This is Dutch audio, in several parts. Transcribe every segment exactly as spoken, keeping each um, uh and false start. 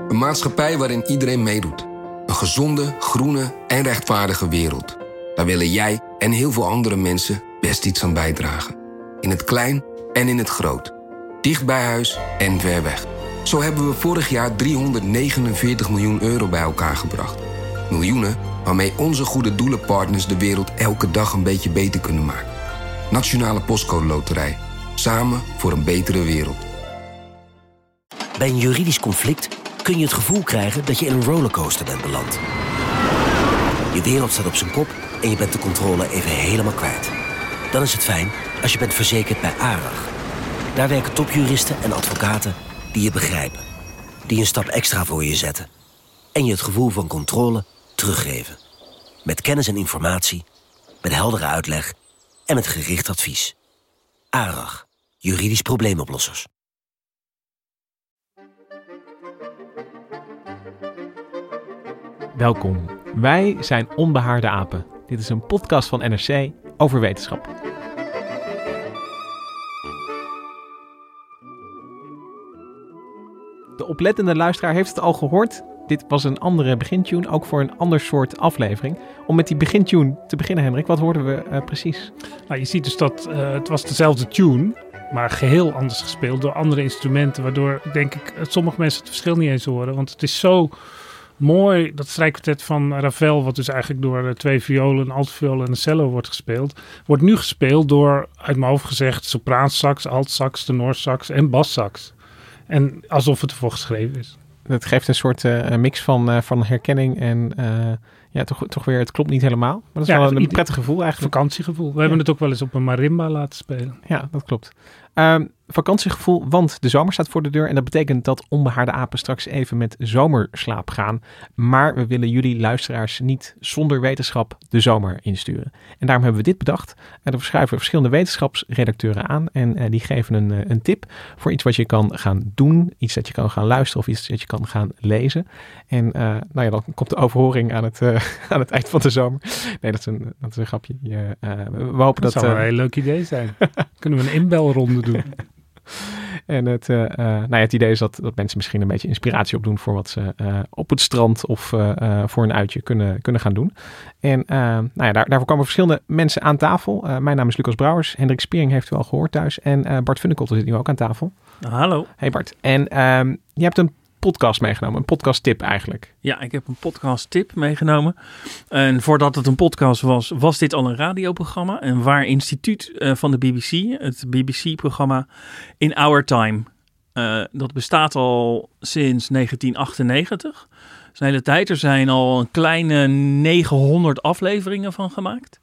Een maatschappij waarin iedereen meedoet. Een gezonde, groene en rechtvaardige wereld. Daar willen jij en heel veel andere mensen best iets aan bijdragen. In het klein en in het groot. Dicht bij huis en ver weg. Zo hebben we vorig jaar driehonderdnegenenveertig miljoen euro bij elkaar gebracht. Miljoenen waarmee onze goede doelenpartners de wereld elke dag een beetje beter kunnen maken. Nationale Postcode Loterij. Samen voor een betere wereld. Bij een juridisch conflict kun je het gevoel krijgen dat je in een rollercoaster bent beland. Je wereld staat op zijn kop en je bent de controle even helemaal kwijt. Dan is het fijn als je bent verzekerd bij ARAG. Daar werken topjuristen en advocaten die je begrijpen. Die een stap extra voor je zetten. En je het gevoel van controle teruggeven. Met kennis en informatie, met heldere uitleg en met gericht advies. ARAG, juridisch probleemoplossers. Welkom. Wij zijn Onbehaarde Apen. Dit is een podcast van N R C over wetenschap. De oplettende luisteraar heeft het al gehoord. Dit was een andere begintune, ook voor een ander soort aflevering. Om met die begintune te beginnen, Hendrik, wat hoorden we uh, precies? Nou, je ziet dus dat uh, het was dezelfde tune, maar geheel anders gespeeld door andere instrumenten. Waardoor, denk ik, sommige mensen het verschil niet eens horen. Want het is zo mooi, dat strijkkwartet van Ravel, wat dus eigenlijk door uh, twee violen, een altviool en een cello wordt gespeeld, wordt nu gespeeld door, uit mijn hoofd gezegd, sopraansax, altsax, tenorsax en bassax. En alsof het ervoor geschreven is. Het geeft een soort uh, mix van, uh, van herkenning en uh, ja, toch, toch weer, het klopt niet helemaal. Maar dat is ja, wel een, een prettig gevoel eigenlijk. Vakantiegevoel. We ja. hebben het ook wel eens op een marimba laten spelen. Ja, dat klopt. Um, vakantiegevoel, want de zomer staat voor de deur en dat betekent dat Onbehaarde Apen straks even met zomerslaap gaan. Maar we willen jullie luisteraars niet zonder wetenschap de zomer insturen. En daarom hebben we dit bedacht. En er schuiven verschillende wetenschapsredacteuren aan en uh, die geven een, uh, een tip voor iets wat je kan gaan doen, iets dat je kan gaan luisteren of iets dat je kan gaan lezen. En uh, nou ja, dan komt de overhoring aan het, uh, aan het eind van de zomer. Nee, dat is een, dat is een grapje. Je, uh, we hopen dat... Dat zou uh, een heel leuk idee zijn. Kunnen we een inbelronde doen. En het, uh, uh, nou ja, het idee is dat, dat mensen misschien een beetje inspiratie opdoen voor wat ze uh, op het strand of uh, uh, voor een uitje kunnen, kunnen gaan doen. En uh, nou ja, daar, daarvoor komen verschillende mensen aan tafel. Uh, mijn naam is Lucas Brouwers. Hendrik Spiering heeft u al gehoord thuis. En uh, Bart Funnekotter zit nu ook aan tafel. Hallo. Hey Bart. En uh, je hebt een podcast meegenomen, een podcast tip eigenlijk. Ja, ik heb een podcast tip meegenomen. En voordat het een podcast was, was dit al een radioprogramma. Een waar instituut uh, van de B B C, het B B C-programma In Our Time. Uh, dat bestaat al sinds negentien achtennegentig. Dat is een hele tijd. Er zijn al een kleine negenhonderd afleveringen van gemaakt.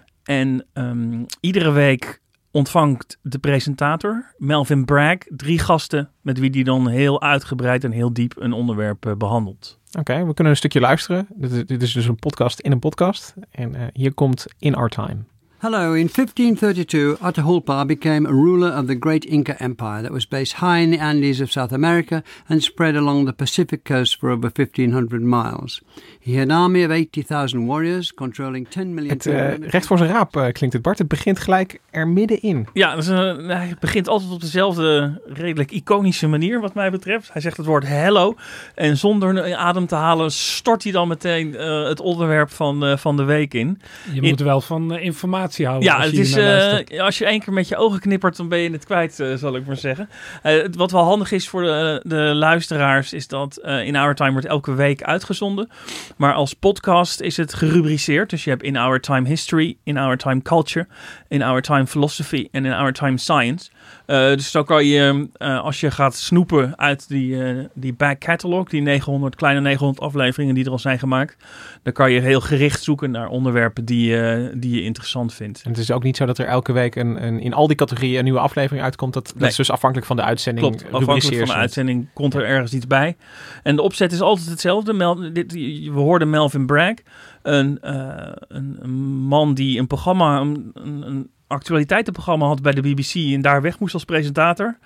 En um, iedere week ontvangt de presentator, Melvin Bragg, drie gasten met wie die dan heel uitgebreid en heel diep een onderwerp uh, behandelt. Oké, okay, we kunnen een stukje luisteren. Dit is, dit is dus een podcast in een podcast. En uh, hier komt In Our Time. Hello, in fifteen thirty-two, Atahualpa became a ruler of the great Inca Empire that was based high in the Andes of South America and spread along the Pacific coast for over fifteen hundred miles. He had an army of eighty thousand warriors controlling ten million... Het uh, recht voor zijn raap uh, klinkt het, Bart. Het begint gelijk er middenin. Ja, dus, uh, hij begint altijd op dezelfde redelijk iconische manier wat mij betreft. Hij zegt het woord hello en zonder adem te halen stort hij dan meteen uh, het onderwerp van, uh, van de week in. Je in, moet wel van uh, informatie houden. Ja, als het je is, uh, als je één keer met je ogen knippert, dan ben je het kwijt, uh, zal ik maar zeggen. Uh, wat wel handig is voor de, de luisteraars, is dat uh, In Our Time wordt elke week uitgezonden. Maar als podcast is het gerubriceerd. Dus je hebt In Our Time History, In Our Time Culture, In Our Time Philosophy en In Our Time Science. Uh, dus dan kan je, uh, als je gaat snoepen uit die, uh, die back catalog, die negenhonderd, kleine negenhonderd afleveringen die er al zijn gemaakt, dan kan je heel gericht zoeken naar onderwerpen die, uh, die je interessant vindt. En het is ook niet zo dat er elke week een, een, in al die categorieën een nieuwe aflevering uitkomt. Dat, nee. dat is dus afhankelijk van de uitzending. Klopt, afhankelijk van de uitzending komt er ergens iets bij. En de opzet is altijd hetzelfde. Mel, dit, we hoorden Melvin Bragg, een, uh, een, een man die een programma, een, een actualiteitenprogramma had bij de B B C en daar weg moest als presentator.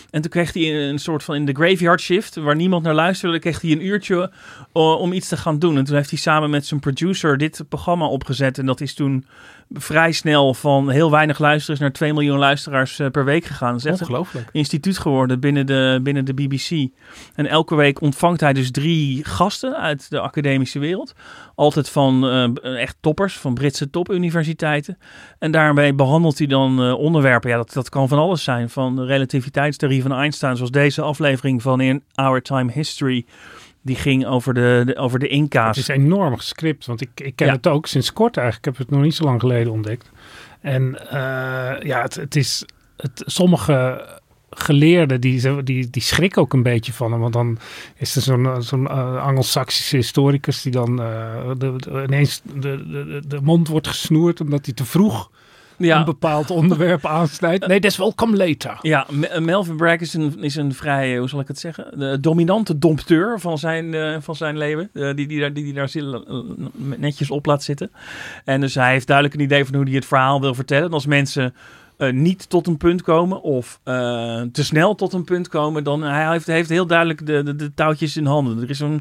En toen kreeg hij een soort van in de graveyard shift, waar niemand naar luisterde, kreeg hij een uurtje uh, om iets te gaan doen. En toen heeft hij samen met zijn producer dit programma opgezet. En dat is toen vrij snel van heel weinig luisteraars naar twee miljoen luisteraars uh, per week gegaan. Dat is echt ongelooflijk. Een instituut geworden binnen de, binnen de B B C. En elke week ontvangt hij dus drie gasten uit de academische wereld. Altijd van uh, echt toppers, van Britse topuniversiteiten. En daarmee behandelt hij dan uh, onderwerpen. Ja, dat, dat kan van alles zijn. Van de relativiteitstheorie van Einstein, zoals deze aflevering van In Our Time History. Die ging over de, de, over de Inca's. Het is enorm gescript, want ik, ik ken Ja. het ook sinds kort eigenlijk. Ik heb het nog niet zo lang geleden ontdekt. En uh, ja, het, het is... Het, sommige geleerden, die, die, die schrikken ook een beetje van hem. Want dan is er zo'n, zo'n uh, Angelsaksische historicus die dan uh, de, de, ineens de, de, de mond wordt gesnoerd omdat hij te vroeg Ja. een bepaald onderwerp aansnijdt. Nee, dat is welcome later. Ja, M- Melvin Bragg is een, is een vrij, hoe zal ik het zeggen, de dominante dompteur van zijn, uh, van zijn leven. Uh, die, die, daar, die, die daar zit, uh, netjes op laat zitten. En dus hij heeft duidelijk een idee van hoe hij het verhaal wil vertellen. En als mensen uh, niet tot een punt komen of uh, te snel tot een punt komen, dan hij heeft, heeft heel duidelijk de, de, de touwtjes in handen. Er is een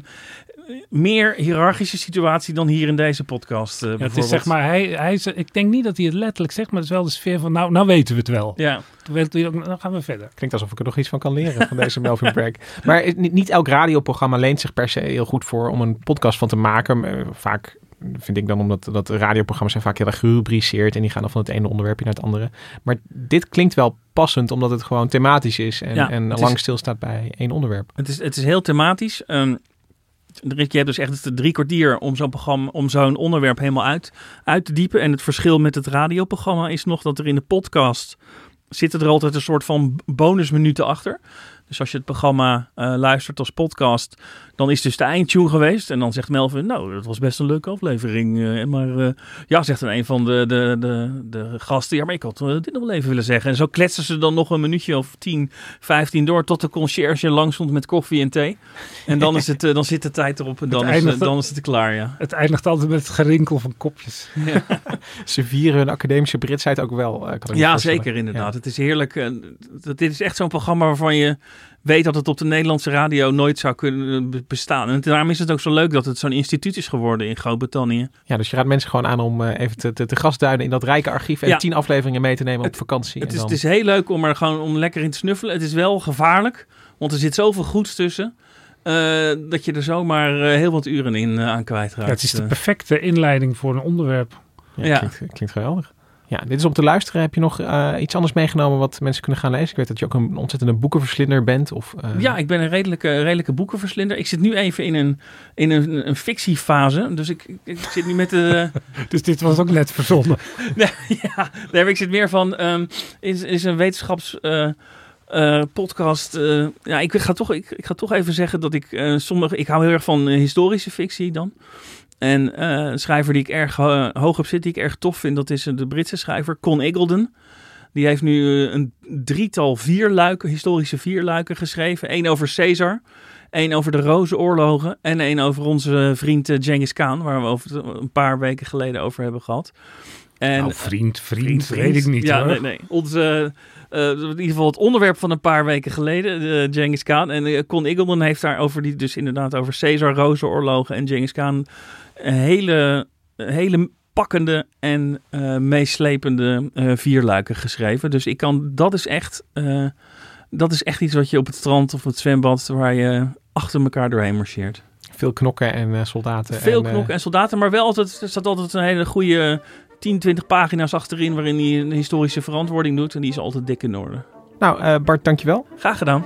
meer hiërarchische situatie dan hier in deze podcast uh, Ja, het bijvoorbeeld. is zeg maar, hij, hij is, ik denk niet dat hij het letterlijk zegt, maar het is wel de sfeer van, nou, nou weten we het wel. Ja. Toen weten we ook, dan gaan we verder. Klinkt alsof ik er nog iets van kan leren van deze Melvin Bragg. Maar het- niet, niet elk radioprogramma leent zich per se heel goed voor om een podcast van te maken. Maar vaak vind ik dan omdat dat radioprogramma's zijn vaak heel erg gerubriceerd en die gaan dan van het ene onderwerpje naar het andere. Maar dit klinkt wel passend omdat het gewoon thematisch is en, Ja, en het lang is- stilstaat bij één onderwerp. Het is, het is heel thematisch. Um, je hebt dus echt drie kwartier om zo'n programma, om zo'n onderwerp helemaal uit, uit te diepen. En het verschil met het radioprogramma is nog dat er in de podcast zitten er altijd een soort van bonusminuten achter. Dus als je het programma uh, luistert als podcast, dan is dus de eindtune geweest. En dan zegt Melvin, nou, dat was best een leuke aflevering. Uh, maar uh, ja, zegt dan een van de, de, de, de gasten, ja, maar ik had uh, dit nog wel even willen zeggen. En zo kletsen ze dan nog een minuutje of tien, vijftien door tot de conciërge langs stond met koffie en thee. En dan, is het, uh, dan zit de tijd erop en dan, is, uh, dan is het klaar, ja. Het eindigt altijd met het gerinkel van kopjes. Ja, Ze vieren hun academische Britsheid ook wel. Uh, kan ik me ja voorstellen. zeker inderdaad. Ja. Het is heerlijk. Uh, dit is echt zo'n programma waarvan je weet dat het op de Nederlandse radio nooit zou kunnen bestaan. En daarom is het ook zo leuk dat het zo'n instituut is geworden in Groot-Brittannië. Ja, dus je raadt mensen gewoon aan om uh, even te, te, te gastduinen in dat rijke archief en Ja. tien afleveringen mee te nemen op vakantie. Het en is, dan... het is heel leuk om er gewoon om lekker in te snuffelen. Het is wel gevaarlijk, want er zit zoveel goeds tussen. Uh, dat je er zomaar uh, heel wat uren in uh, aan kwijtraakt. Ja, het is de perfecte inleiding voor een onderwerp. Ja, Ja. Klinkt, klinkt geweldig. Ja, dit is om te luisteren. Heb je nog uh, iets anders meegenomen wat mensen kunnen gaan lezen? Ik weet dat je ook een ontzettende boekenverslinder bent. Of, uh... Ja, ik ben een redelijke, redelijke boekenverslinder. Ik zit nu even in een, in een, een fictiefase. Dus ik, ik, ik zit nu met de... Dus dit was ook net verzonnen. nee, ja, nee, ik zit meer van... Um, is, is een wetenschaps... Uh, Uh, podcast. Uh, ja, ik ga, toch, ik, ik ga toch even zeggen dat ik uh, sommige... Ik hou heel erg van uh, historische fictie dan. En uh, een schrijver die ik erg uh, hoog op zit, die ik erg tof vind, dat is uh, de Britse schrijver Con Eagledon. Die heeft nu uh, een drietal vierluiken, historische vierluiken geschreven. Eén over Caesar, één over de Rozenoorlogen en één over onze vriend uh, Genghis Khan, waar we over een paar weken geleden over hebben gehad. En, nou, vriend, vriend, vriend, weet ik niet ja, hoor. Nee, nee. Onze, uh, in ieder geval het onderwerp van een paar weken geleden, uh, Genghis Khan. En uh, Con Eagledon heeft daar over die, dus inderdaad over Caesar, Rozenoorlogen en Genghis Khan een hele, hele pakkende en uh, meeslepende uh, vierluiken geschreven. Dus ik kan, dat is echt, uh, dat is echt iets wat je op het strand of het zwembad, waar je achter elkaar doorheen marcheert. Veel knokken en uh, soldaten. Veel en, knokken uh... en soldaten, maar wel altijd, er staat altijd een hele goede tien, twintig pagina's achterin waarin hij een historische verantwoording doet. En die is altijd dik in orde. Nou, uh, Bart, dankjewel. Graag gedaan.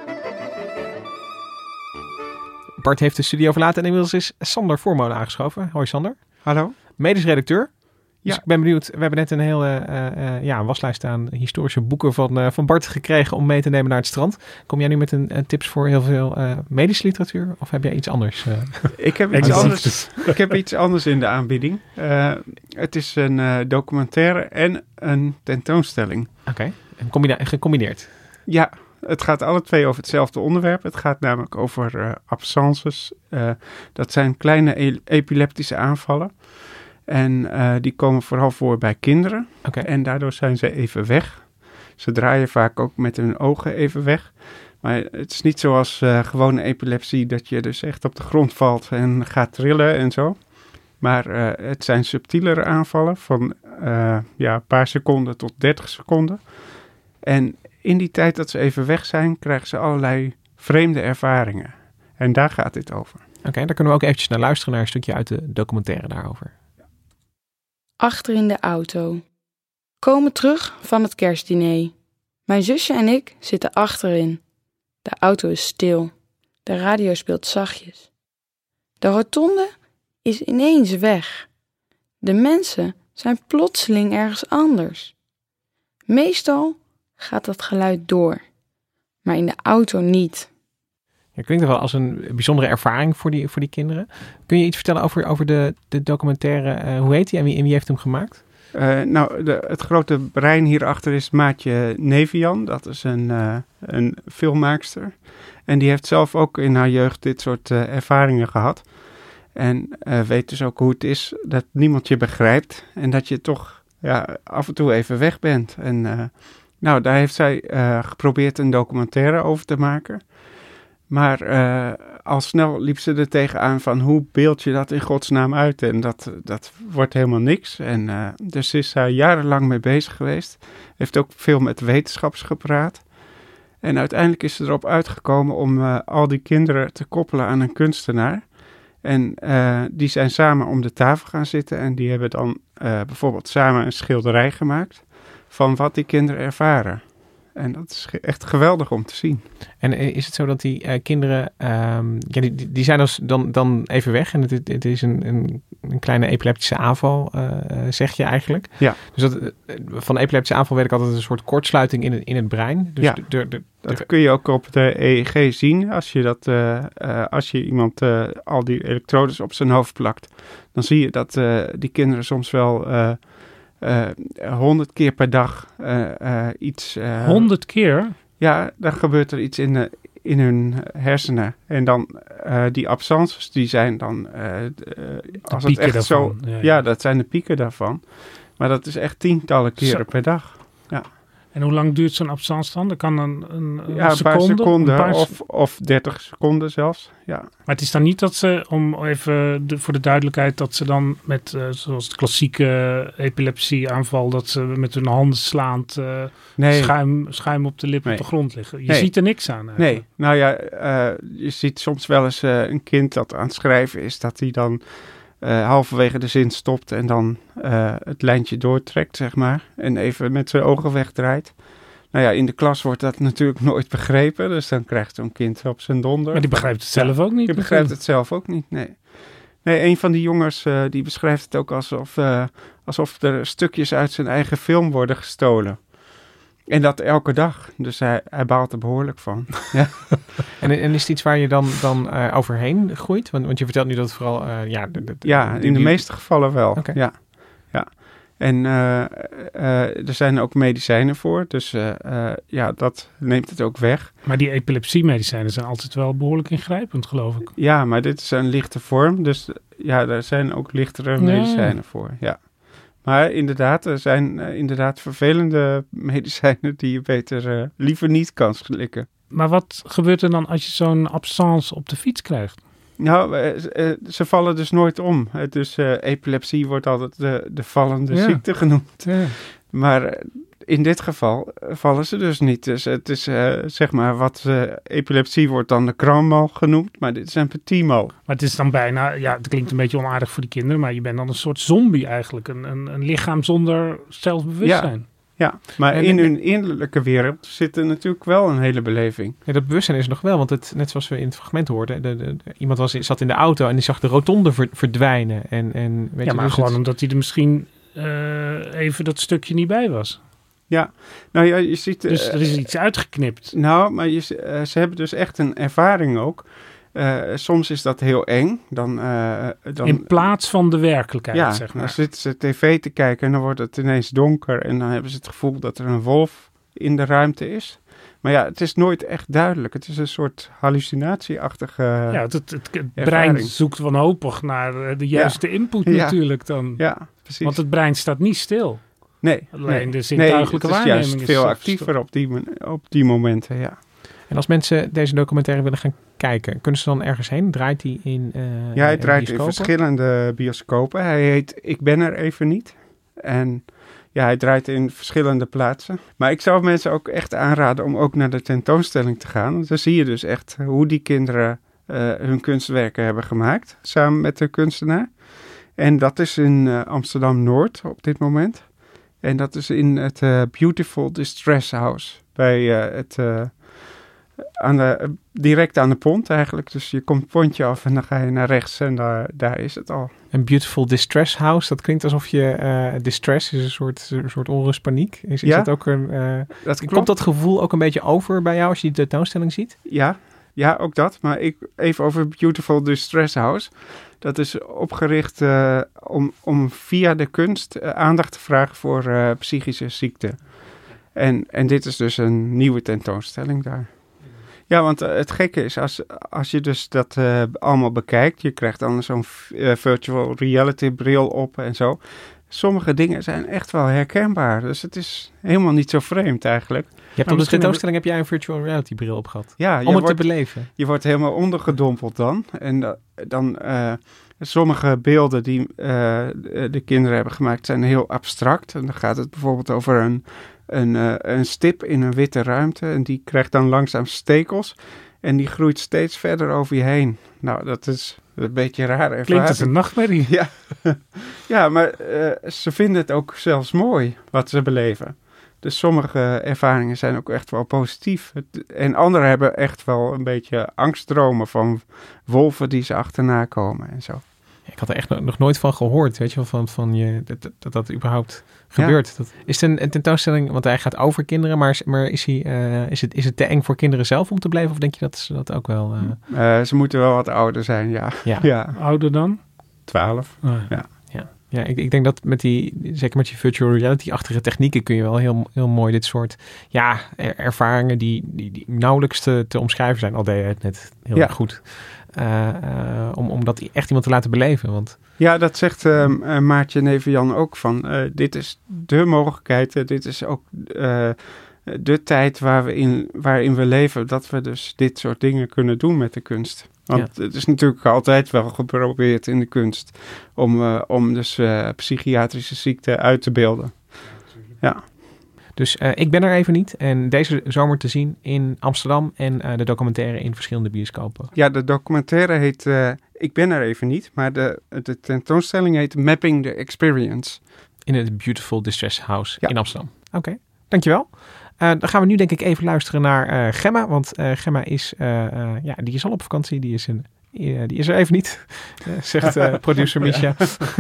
Bart heeft de studio verlaten en inmiddels is Sander Voormolen aangeschoven. Hoi Sander. Hallo. Medisch redacteur. Dus Ja. ik ben benieuwd. We hebben net een hele uh, uh, ja, waslijst aan historische boeken van, uh, van Bart gekregen om mee te nemen naar het strand. Kom jij nu met een, een tips voor heel veel uh, medische literatuur? Of heb jij iets anders? Uh? Ik heb iets, anders, ik heb iets anders in de aanbieding. Uh, het is een uh, documentaire en een tentoonstelling. Oké, okay. Combina- gecombineerd. Ja, het gaat alle twee over hetzelfde onderwerp. Het gaat namelijk over uh, absences. Uh, dat zijn kleine e- epileptische aanvallen. En uh, die komen vooral voor bij kinderen. Okay. En daardoor zijn ze even weg. Ze draaien vaak ook met hun ogen even weg. Maar het is niet zoals uh, gewone epilepsie dat je dus echt op de grond valt en gaat trillen en zo. Maar uh, het zijn subtielere aanvallen van uh, ja, een paar seconden tot dertig seconden. En in die tijd dat ze even weg zijn, krijgen ze allerlei vreemde ervaringen. En daar gaat dit over. Oké, okay, daar kunnen we ook eventjes naar luisteren, naar een stukje uit de documentaire daarover. Achter in de auto. Komen terug van het kerstdiner. Mijn zusje en ik zitten achterin. De auto is stil. De radio speelt zachtjes. De rotonde is ineens weg. De mensen zijn plotseling ergens anders. Meestal gaat dat geluid door, maar in de auto niet. Ja, klinkt er wel als een bijzondere ervaring voor die, voor die kinderen. Kun je iets vertellen over, over de, de documentaire? Uh, hoe heet die en wie, en wie heeft hem gemaakt? Uh, nou, de, het grote brein hierachter is Maatje Nevian. Dat is een, uh, een filmmaakster. En die heeft zelf ook in haar jeugd dit soort uh, ervaringen gehad. En uh, weet dus ook hoe het is dat niemand je begrijpt. En dat je toch ja, af en toe even weg bent. En uh, nou, daar heeft zij uh, geprobeerd een documentaire over te maken. Maar uh, al snel liep ze er tegenaan van hoe beeld je dat in godsnaam uit? En dat, dat wordt helemaal niks. En uh, dus is zij jarenlang mee bezig geweest. Heeft ook veel met wetenschappers gepraat. En uiteindelijk is ze erop uitgekomen om uh, al die kinderen te koppelen aan een kunstenaar. En uh, die zijn samen om de tafel gaan zitten. En die hebben dan uh, bijvoorbeeld samen een schilderij gemaakt van wat die kinderen ervaren. En dat is echt geweldig om te zien. En is het zo dat die uh, kinderen, um, ja, die, die zijn dus dan, dan even weg en het, het is een, een, een kleine epileptische aanval, uh, zeg je eigenlijk? Ja. Dus dat, van de epileptische aanval weet ik altijd een soort kortsluiting in het, in het brein. Dus ja, de, de, de, dat de, kun je ook op de E E G zien. Als je, dat, uh, uh, als je iemand uh, al die elektrodes op zijn hoofd plakt, dan zie je dat uh, die kinderen soms wel Uh, honderd uh, keer per dag uh, uh, iets... Honderd uh, keer? Ja, dan gebeurt er iets in, de, in hun hersenen. En dan uh, die absences, die zijn dan... Uh, uh, als het echt daarvan. zo, ja, ja. ja, dat zijn de pieken daarvan. Maar dat is echt tientallen keren zo. per dag. Ja. En hoe lang duurt zo'n absence dan? Dat kan een, een, een ja, seconde? Een paar seconden een paar of, of dertig seconden zelfs. Ja. Maar het is dan niet dat ze, om even de, voor de duidelijkheid, dat ze dan met, uh, zoals de klassieke epilepsieaanval, dat ze met hun handen slaand uh, nee. schuim, schuim op de lip nee. op de grond liggen. Je nee. ziet er niks aan eigenlijk. Nee, nou ja, uh, je ziet soms wel eens uh, een kind dat aan het schrijven is, dat hij dan Uh, halverwege de zin stopt en dan uh, het lijntje doortrekt, zeg maar. En even met zijn ogen wegdraait. Nou ja, in de klas wordt dat natuurlijk nooit begrepen. Dus dan krijgt zo'n kind op zijn donder. Maar die begrijpt het zelf ja, ook niet. Die begrijpt het zelf ook niet, nee. Nee, een van die jongens uh, die beschrijft het ook alsof, uh, alsof er stukjes uit zijn eigen film worden gestolen. En dat elke dag. Dus hij, hij baalt er behoorlijk van. Ja. en, en is het iets waar je dan, dan uh, overheen groeit? Want, want je vertelt nu dat het vooral... Uh, ja, de, de, ja, in de die... meeste gevallen wel. Okay. Ja. Ja. En uh, uh, er zijn ook medicijnen voor. Dus uh, uh, ja, dat neemt het ook weg. Maar die epilepsiemedicijnen zijn altijd wel behoorlijk ingrijpend, geloof ik. Ja, maar dit is een lichte vorm. Dus ja, daar zijn ook lichtere medicijnen ja. voor. Ja. Maar inderdaad, er zijn uh, inderdaad vervelende medicijnen die je beter uh, liever niet kan slikken. Maar wat gebeurt er dan als je zo'n absence op de fiets krijgt? Nou, uh, uh, ze vallen dus nooit om. Uh, dus uh, epilepsie wordt altijd de, de vallende ja. ziekte genoemd. Ja. Maar uh, in dit geval vallen ze dus niet. Dus het is uh, zeg maar wat uh, epilepsie wordt dan de Cranmal genoemd, maar dit is een Petitmal. Maar het is dan bijna, ja, het klinkt een beetje onaardig voor die kinderen, maar je bent dan een soort zombie eigenlijk. Een, een, een lichaam zonder zelfbewustzijn. Ja, ja, maar en, in hun innerlijke wereld zit er natuurlijk wel een hele beleving. Ja, dat bewustzijn is er nog wel, want het, net zoals we in het fragment hoorden, de, de, de, iemand was, zat in de auto en die zag de rotonde ver, verdwijnen. En, en, weet ja, je, maar dus gewoon het... omdat hij er misschien uh, even dat stukje niet bij was. Ja, nou ja, je ziet... Dus er is iets uitgeknipt. Nou, maar je, uh, ze hebben dus echt een ervaring ook. Uh, soms is dat heel eng. Dan, uh, dan, in plaats van de werkelijkheid, ja, zeg maar. Dan zitten ze tv te kijken en dan wordt het ineens donker. En dan hebben ze het gevoel dat er een wolf in de ruimte is. Maar ja, het is nooit echt duidelijk. Het is een soort hallucinatieachtige Ja, het, het, het, het brein zoekt wanhopig naar de juiste ja. input natuurlijk dan. Ja, precies. Want het brein staat niet stil. Nee. Alleen nee. de zintuigelijke nee, het is waarneming juist is veel zo actiever op die, op die momenten, ja. En als mensen deze documentaire willen gaan kijken, kunnen ze dan ergens heen? Draait hij in uh, Ja, hij in draait in bioscopen? verschillende bioscopen. Hij heet Ik ben er even niet. En ja, hij draait in verschillende plaatsen. Maar ik zou mensen ook echt aanraden om ook naar de tentoonstelling te gaan. Want dan zie je dus echt hoe die kinderen uh, hun kunstwerken hebben gemaakt, samen met de kunstenaar. En dat is in uh, Amsterdam-Noord op dit moment. En dat is in het uh, Beautiful Distress House. Bij uh, het... Uh, Aan de, direct aan de pont eigenlijk. Dus je komt het pontje af en dan ga je naar rechts en daar, daar is het al. Een Beautiful Distress House, dat klinkt alsof je... Uh, distress is een soort, een soort onrust, paniek. Is, is ja, dat ook een... Uh, dat klopt. Komt dat gevoel ook een beetje over bij jou als je die tentoonstelling ziet? Ja, ja, ook dat. Maar ik, even over Beautiful Distress House. Dat is opgericht uh, om, om via de kunst uh, aandacht te vragen voor uh, psychische ziekten. En, en dit is dus een nieuwe tentoonstelling daar. Ja, want uh, het gekke is, als, als je dus dat uh, allemaal bekijkt, je krijgt dan zo'n uh, virtual reality bril op en zo. Sommige dingen zijn echt wel herkenbaar, dus het is helemaal niet zo vreemd eigenlijk. Je hebt op de tentoonstelling heb jij een virtual reality bril op gehad, ja, om het wordt, te beleven. Je wordt helemaal ondergedompeld dan. En uh, dan uh, sommige beelden die uh, de kinderen hebben gemaakt zijn heel abstract. En dan gaat het bijvoorbeeld over een... Een, uh, een stip in een witte ruimte en die krijgt dan langzaam stekels en die groeit steeds verder over je heen. Nou, dat is een beetje een rare ervaring. Klinkt als een nachtmerrie. Ja, ja maar uh, ze vinden het ook zelfs mooi wat ze beleven. Dus sommige ervaringen zijn ook echt wel positief. En anderen hebben echt wel een beetje angstdromen van wolven die ze achterna komen en zo. Ik had er echt nog nooit van gehoord, weet je wel, van, van je, dat, dat dat überhaupt gebeurt. Ja. Dat, is het een, een tentoonstelling, want hij gaat over kinderen, maar, maar is, hij, uh, is, het, is het te eng voor kinderen zelf om te blijven? Of denk je dat ze dat ook wel... Uh... Uh, ze moeten wel wat ouder zijn, ja. ja. ja. Ouder dan? Twaalf, oh, ja. Ja, ja ik, ik denk dat met die, zeker met je virtual reality-achtige technieken kun je wel heel, heel mooi dit soort ja, er, ervaringen die, die, die nauwelijks te, te omschrijven zijn. Al deed je het net heel ja. erg goed. Uh, uh, om, om dat echt iemand te laten beleven. Want... Ja, dat zegt uh, uh, Maartje Neven-Jan ook van. Uh, dit is de mogelijkheid. Uh, dit is ook uh, de tijd waar we in, waarin we leven. Dat we dus dit soort dingen kunnen doen met de kunst. Want ja. het is natuurlijk altijd wel geprobeerd in de kunst. Om, uh, om dus uh, psychiatrische ziekten uit te beelden. Ja. Dus uh, ik ben er even niet. En deze zomer te zien in Amsterdam en uh, de documentaire in verschillende bioscopen. Ja, de documentaire heet uh, Ik ben er even niet. Maar de, de tentoonstelling heet Mapping the Experience. In het Beautiful Distress House ja. in Amsterdam. Oké, okay. Dankjewel. Uh, dan gaan we nu denk ik even luisteren naar uh, Gemma. Want uh, Gemma is, uh, uh, ja, die is al op vakantie. Die is, een, uh, die is er even niet, uh, zegt uh, producer Misha.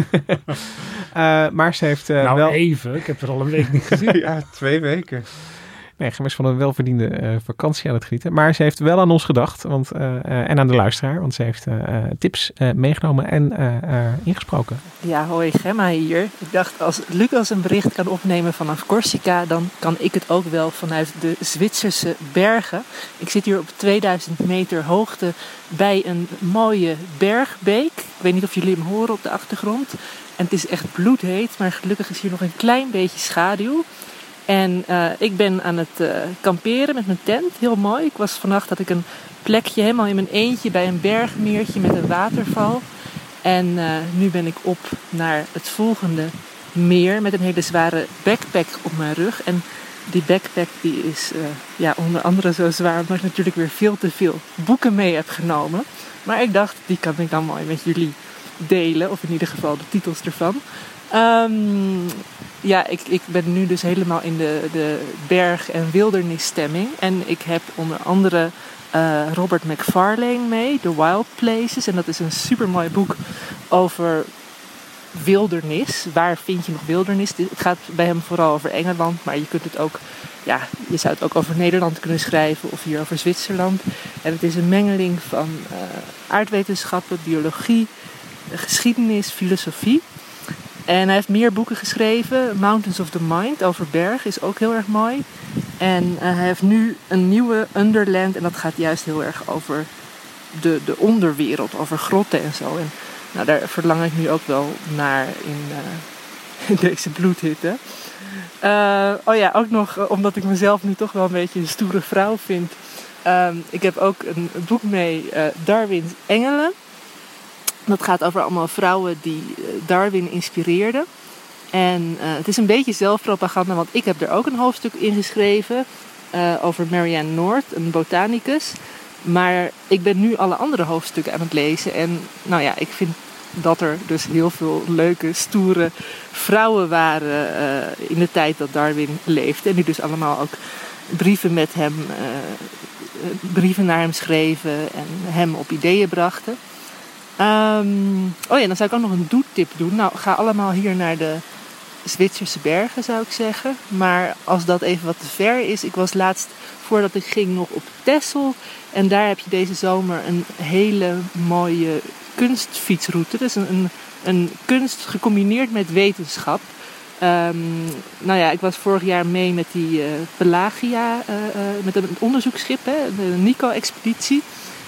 uh, maar ze heeft uh, nou, wel... even. Ik heb er al een week niet gezien. Ja, twee weken. Nee, Gemma is van een welverdiende uh, vakantie aan het genieten. Maar ze heeft wel aan ons gedacht. Want, uh, uh, en aan de luisteraar. Want ze heeft uh, tips uh, meegenomen en uh, uh, ingesproken. Ja, hoi, Gemma hier. Ik dacht, als Lucas een bericht kan opnemen vanaf Corsica, dan kan ik het ook wel vanuit de Zwitserse bergen. Ik zit hier op tweeduizend meter hoogte bij een mooie bergbeek. Ik weet niet of jullie hem horen op de achtergrond. En het is echt bloedheet, maar gelukkig is hier nog een klein beetje schaduw. En uh, ik ben aan het uh, kamperen met mijn tent. Heel mooi. Ik was vannacht had ik een plekje helemaal in mijn eentje bij een bergmeertje met een waterval. En uh, nu ben ik op naar het volgende meer met een hele zware backpack op mijn rug. En die backpack die is uh, ja, onder andere zo zwaar omdat ik natuurlijk weer veel te veel boeken mee heb genomen. Maar ik dacht, die kan ik dan mooi met jullie delen. Of in ieder geval de titels ervan. Um, ja, ik, ik ben nu dus helemaal in de, de berg- en wildernisstemming. En ik heb onder andere uh, Robert Macfarlane mee, The Wild Places. En dat is een supermooi boek over wildernis. Waar vind je nog wildernis? Het gaat bij hem vooral over Engeland, maar je kunt het ook, ja, je zou het ook over Nederland kunnen schrijven of hier over Zwitserland. En het is een mengeling van uh, aardwetenschappen, biologie, geschiedenis, filosofie. En hij heeft meer boeken geschreven. Mountains of the Mind over berg is ook heel erg mooi. En uh, hij heeft nu een nieuwe Underland. En dat gaat juist heel erg over de, de onderwereld. Over grotten en zo. En nou, daar verlang ik nu ook wel naar in, uh, in deze bloedhitte. Uh, oh ja, ook nog uh, omdat ik mezelf nu toch wel een beetje een stoere vrouw vind. Um, ik heb ook een boek mee, uh, Darwin's Engelen. Dat gaat over allemaal vrouwen die uh, Darwin inspireerden. En uh, het is een beetje zelfpropaganda, want ik heb er ook een hoofdstuk in geschreven uh, over Marianne North, een botanicus. Maar ik ben nu alle andere hoofdstukken aan het lezen. En nou ja, ik vind dat er dus heel veel leuke, stoere vrouwen waren uh, in de tijd dat Darwin leefde. En die dus allemaal ook brieven met hem, uh, brieven naar hem schreven en hem op ideeën brachten. Um, oh ja, dan zou ik ook nog een doetip doen. Nou, ga allemaal hier naar de Zwitserse bergen, zou ik zeggen. Maar als dat even wat te ver is. Ik was laatst, voordat ik ging, nog op Texel. En daar heb je deze zomer een hele mooie kunstfietsroute. Dus een, een, een kunst gecombineerd met wetenschap. Um, nou ja, ik was vorig jaar mee met die uh, Pelagia, uh, uh, met een onderzoeksschip, hè, de Nico-expeditie.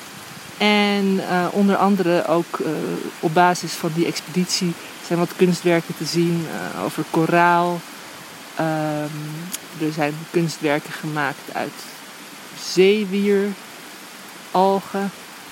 En uh, onder andere ook uh, op basis van die expeditie zijn wat kunstwerken te zien uh, over koraal. Um, er zijn kunstwerken gemaakt uit zeewier, algen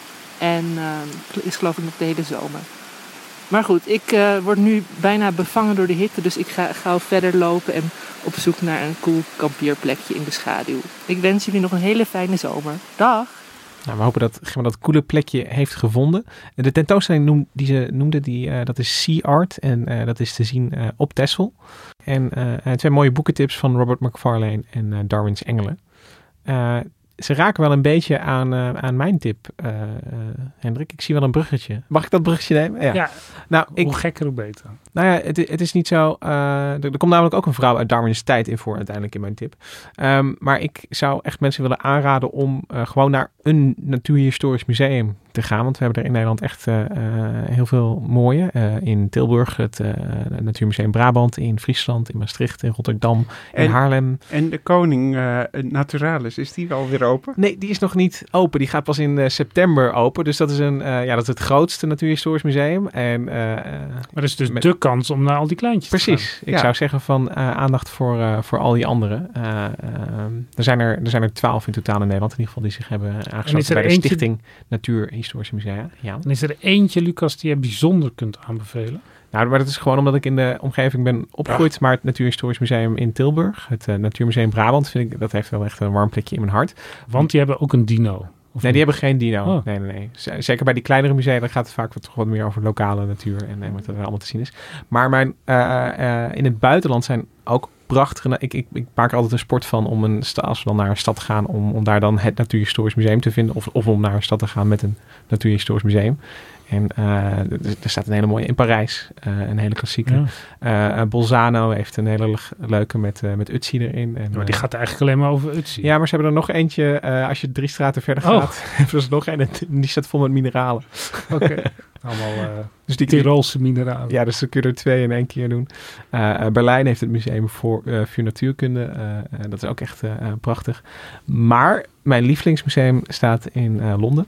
en uh, is geloof ik nog de hele zomer. Maar goed, ik uh, word nu bijna bevangen door de hitte, dus ik ga gauw verder lopen en op zoek naar een cool kampeerplekje in de schaduw. Ik wens jullie nog een hele fijne zomer. Dag! Nou, we hopen dat Gemma dat coole plekje heeft gevonden. De tentoonstelling noem, die ze noemde, die, uh, dat is Sea Art. En uh, dat is te zien uh, op Texel. En uh, twee mooie boekentips van Robert Macfarlane en uh, Darwin's Engelen. Uh, ze raken wel een beetje aan, uh, aan mijn tip, uh, uh, Hendrik. Ik zie wel een bruggetje. Mag ik dat bruggetje nemen? Ja. ja nou, ik, hoe gekker, hoe beter. Nou ja, het, het is niet zo... Uh, er, er komt namelijk ook een vrouw uit Darwin's tijd in voor uiteindelijk in mijn tip. Um, maar ik zou echt mensen willen aanraden om uh, gewoon naar een natuurhistorisch museum te gaan. Want we hebben er in Nederland echt uh, uh, heel veel mooie. Uh, in Tilburg, het uh, Natuurmuseum Brabant, in Friesland, in Maastricht, in Rotterdam, in en, Haarlem. En de Koning uh, Naturalis, is die wel weer open? Nee, die is nog niet open. Die gaat pas in uh, september open. Dus dat is, een, uh, ja, dat is het grootste natuurhistorisch museum. En, uh, maar dat is dus met... de kans om naar al die kleintjes Precies. te gaan. Ik ja. zou zeggen van uh, aandacht voor, uh, voor al die anderen. Uh, uh, er, zijn er, er zijn er twaalf in totaal in Nederland in ieder geval die zich hebben aangesloten bij de eentje... Stichting Natuurhistorische Musea. Ja. En is er eentje, Lucas, die je bijzonder kunt aanbevelen? Nou, maar dat is gewoon omdat ik in de omgeving ben opgegroeid. Ja. Maar het Natuurhistorisch Museum in Tilburg, het uh, Natuurmuseum Brabant, vind ik, dat heeft wel echt een warm plekje in mijn hart. Want die hebben ook een dino. Of nee, die hebben geen dino. Oh. Nee, nee, nee. Z- zeker bij die kleinere musea, dan gaat het vaak wat, toch wat meer over lokale natuur en, en wat er allemaal te zien is. Maar mijn, uh, uh, in het buitenland zijn ook prachtige... Ik, ik, ik maak er altijd een sport van om een sta, als we dan naar een stad gaan, om, om daar dan het Natuurhistorisch Museum te vinden. Of, of om naar een stad te gaan met een Natuurhistorisch Museum. En uh, er staat een hele mooie in Parijs, uh, een hele klassieke. Ja. Uh, uh, Bolzano heeft een hele leuke met, uh, met Ötzi erin. En, maar die uh, gaat eigenlijk alleen maar over Ötzi. Ja, maar ze hebben er nog eentje, uh, als je drie straten verder gaat, oh. hebben ze nog een en die staat vol met mineralen. Oké, okay. Allemaal uh, dus die Tirolse mineralen. Ja, dus dan kun je er twee in één keer doen. Uh, uh, Berlijn heeft het Museum voor, uh, voor Natuurkunde. Uh, uh, dat is ook echt uh, uh, prachtig. Maar mijn lievelingsmuseum staat in uh, Londen.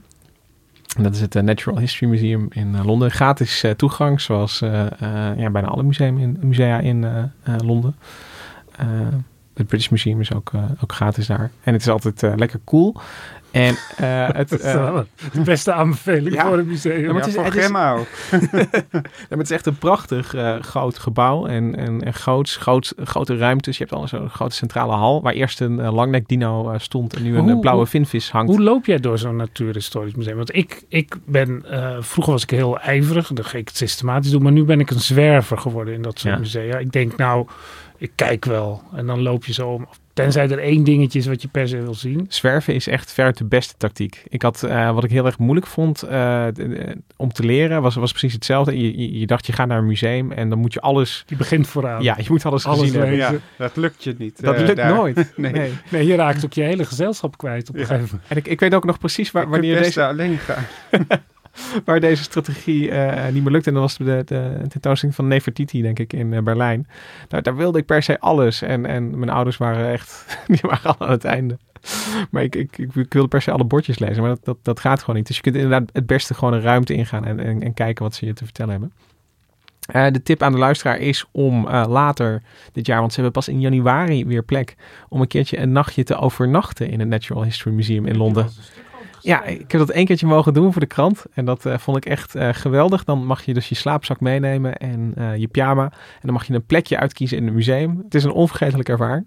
En dat is het uh, Natural History Museum in uh, Londen. Gratis uh, toegang, zoals uh, uh, ja, bijna alle museum in, musea in uh, uh, Londen. Uh, het British Museum is ook, uh, ook gratis daar. En het is altijd uh, lekker cool. En uh, het, uh, dat is de beste aanbeveling ja, voor een museum. Ja, maar het is, ja, voor Gemma ook. Ja, maar het is echt een prachtig uh, groot gebouw en, en, en groots, groot, grote ruimtes. Je hebt al zo'n grote centrale hal waar eerst een uh, langnek dino uh, stond en nu een hoe, blauwe vinvis hangt. Hoe loop jij door zo'n natuurhistorisch museum? Want ik, ik ben, uh, vroeger was ik heel ijverig, dan ging ik het systematisch doen, maar nu ben ik een zwerver geworden in dat soort ja. musea. Ik denk nou, ik kijk wel en dan loop je zo om. Tenzij er één dingetje is wat je per se wil zien. Zwerven is echt ver de beste tactiek. Ik had, uh, wat ik heel erg moeilijk vond uh, de, om te leren, was, was precies hetzelfde. Je, je, je dacht, je gaat naar een museum en dan moet je alles... Je begint vooraan. Ja, je moet alles, alles gezien lezen. hebben. Ja, dat lukt je niet. Dat uh, lukt daar. nooit. nee. Nee. nee, je raakt ook je hele gezelschap kwijt op een ja. gegeven moment. En ik, ik weet ook nog precies waar, wanneer deze... deze... alleen gaan. waar deze strategie uh, niet meer lukt. En dat was de, de, de tentoonstelling van Nefertiti, denk ik, in uh, Berlijn. Daar, daar wilde ik per se alles. En, en mijn ouders waren echt... die waren al aan het einde. Maar ik, ik, ik, ik wilde per se alle bordjes lezen. Maar dat, dat, dat gaat gewoon niet. Dus je kunt inderdaad het beste gewoon een ruimte ingaan... en, en, en kijken wat ze je te vertellen hebben. Uh, de tip aan de luisteraar is om uh, later dit jaar, want ze hebben pas in januari weer plek, om een keertje een nachtje te overnachten in het Natural History Museum in Londen. Ja, ik heb dat één keertje mogen doen voor de krant en dat uh, vond ik echt uh, geweldig. Dan mag je dus je slaapzak meenemen en uh, je pyjama en dan mag je een plekje uitkiezen in het museum. Het is een onvergetelijke ervaring.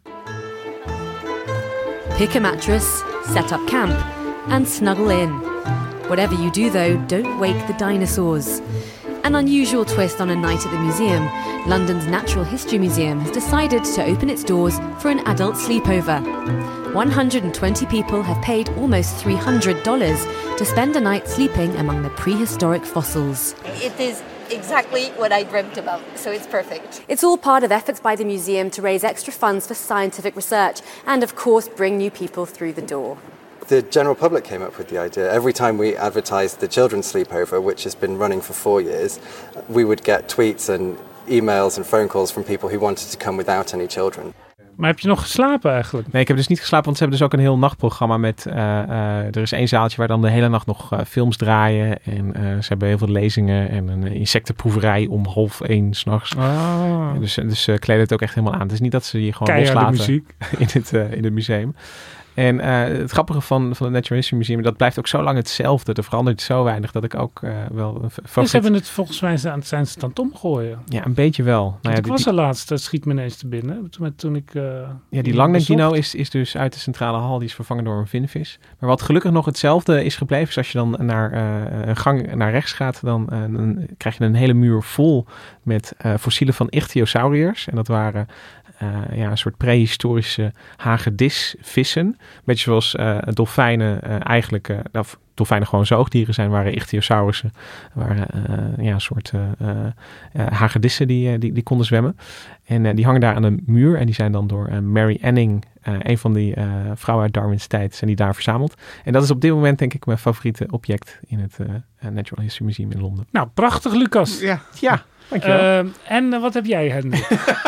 Pick a mattress, set up camp and snuggle in. Whatever you do though, don't wake the dinosaurs. An unusual twist on a night at the museum, London's Natural History Museum has decided to open its doors for an adult sleepover. one hundred twenty people have paid almost three hundred dollars to spend a night sleeping among the prehistoric fossils. It is exactly what I dreamt about, so it's perfect. It's all part of efforts by the museum to raise extra funds for scientific research and, of course, bring new people through the door. The general public came up with the idea. Every time we advertised the children's sleepover, which has been running for four years, we would get tweets and emails and phone calls from people who wanted to come without any children. Maar heb je nog geslapen eigenlijk? Nee, ik heb dus niet geslapen, want ze hebben dus ook een heel nachtprogramma met... Uh, uh, er is één zaaltje waar dan de hele nacht nog uh, films draaien. En uh, ze hebben heel veel lezingen en een insectenproeverij om half één 's nachts. Oh. Dus, dus uh, kleden het ook echt helemaal aan. Het is niet dat ze je gewoon keiharde loslaten muziek. in het, uh, in het museum. En uh, het grappige van, van het Natural History Museum, dat blijft ook zo lang hetzelfde. Er verandert zo weinig dat ik ook uh, wel... Een favoriet... Ze hebben het volgens mij aan zijn ze het aan het omgooien. Ja, een beetje wel. Nou ja, ik die, was die... er laatst, dat schiet me ineens te binnen. Toen, toen ik uh, Ja, die langnek dino is, is dus uit de centrale hal. Die is vervangen door een vinvis. Maar wat gelukkig nog hetzelfde is gebleven, is als je dan naar uh, een gang naar rechts gaat, dan, uh, dan krijg je een hele muur vol met uh, fossielen van ichthyosauriërs. En dat waren... Uh, ja, een soort prehistorische hagedisvissen. Een beetje zoals uh, dolfijnen uh, eigenlijk... Uh, of dolfijnen gewoon zoogdieren zijn, waren ichthyosaurussen. Waren uh, ja, een soort uh, uh, hagedissen die, uh, die, die konden zwemmen. En uh, die hangen daar aan een muur. En die zijn dan door uh, Mary Anning, uh, een van die uh, vrouwen uit Darwin's tijd, zijn die daar verzameld. En dat is op dit moment denk ik mijn favoriete object in het uh, Natural History Museum in Londen. Nou, prachtig Lucas. Ja, ja dankjewel. Uh, en uh, wat heb jij, Hendrik?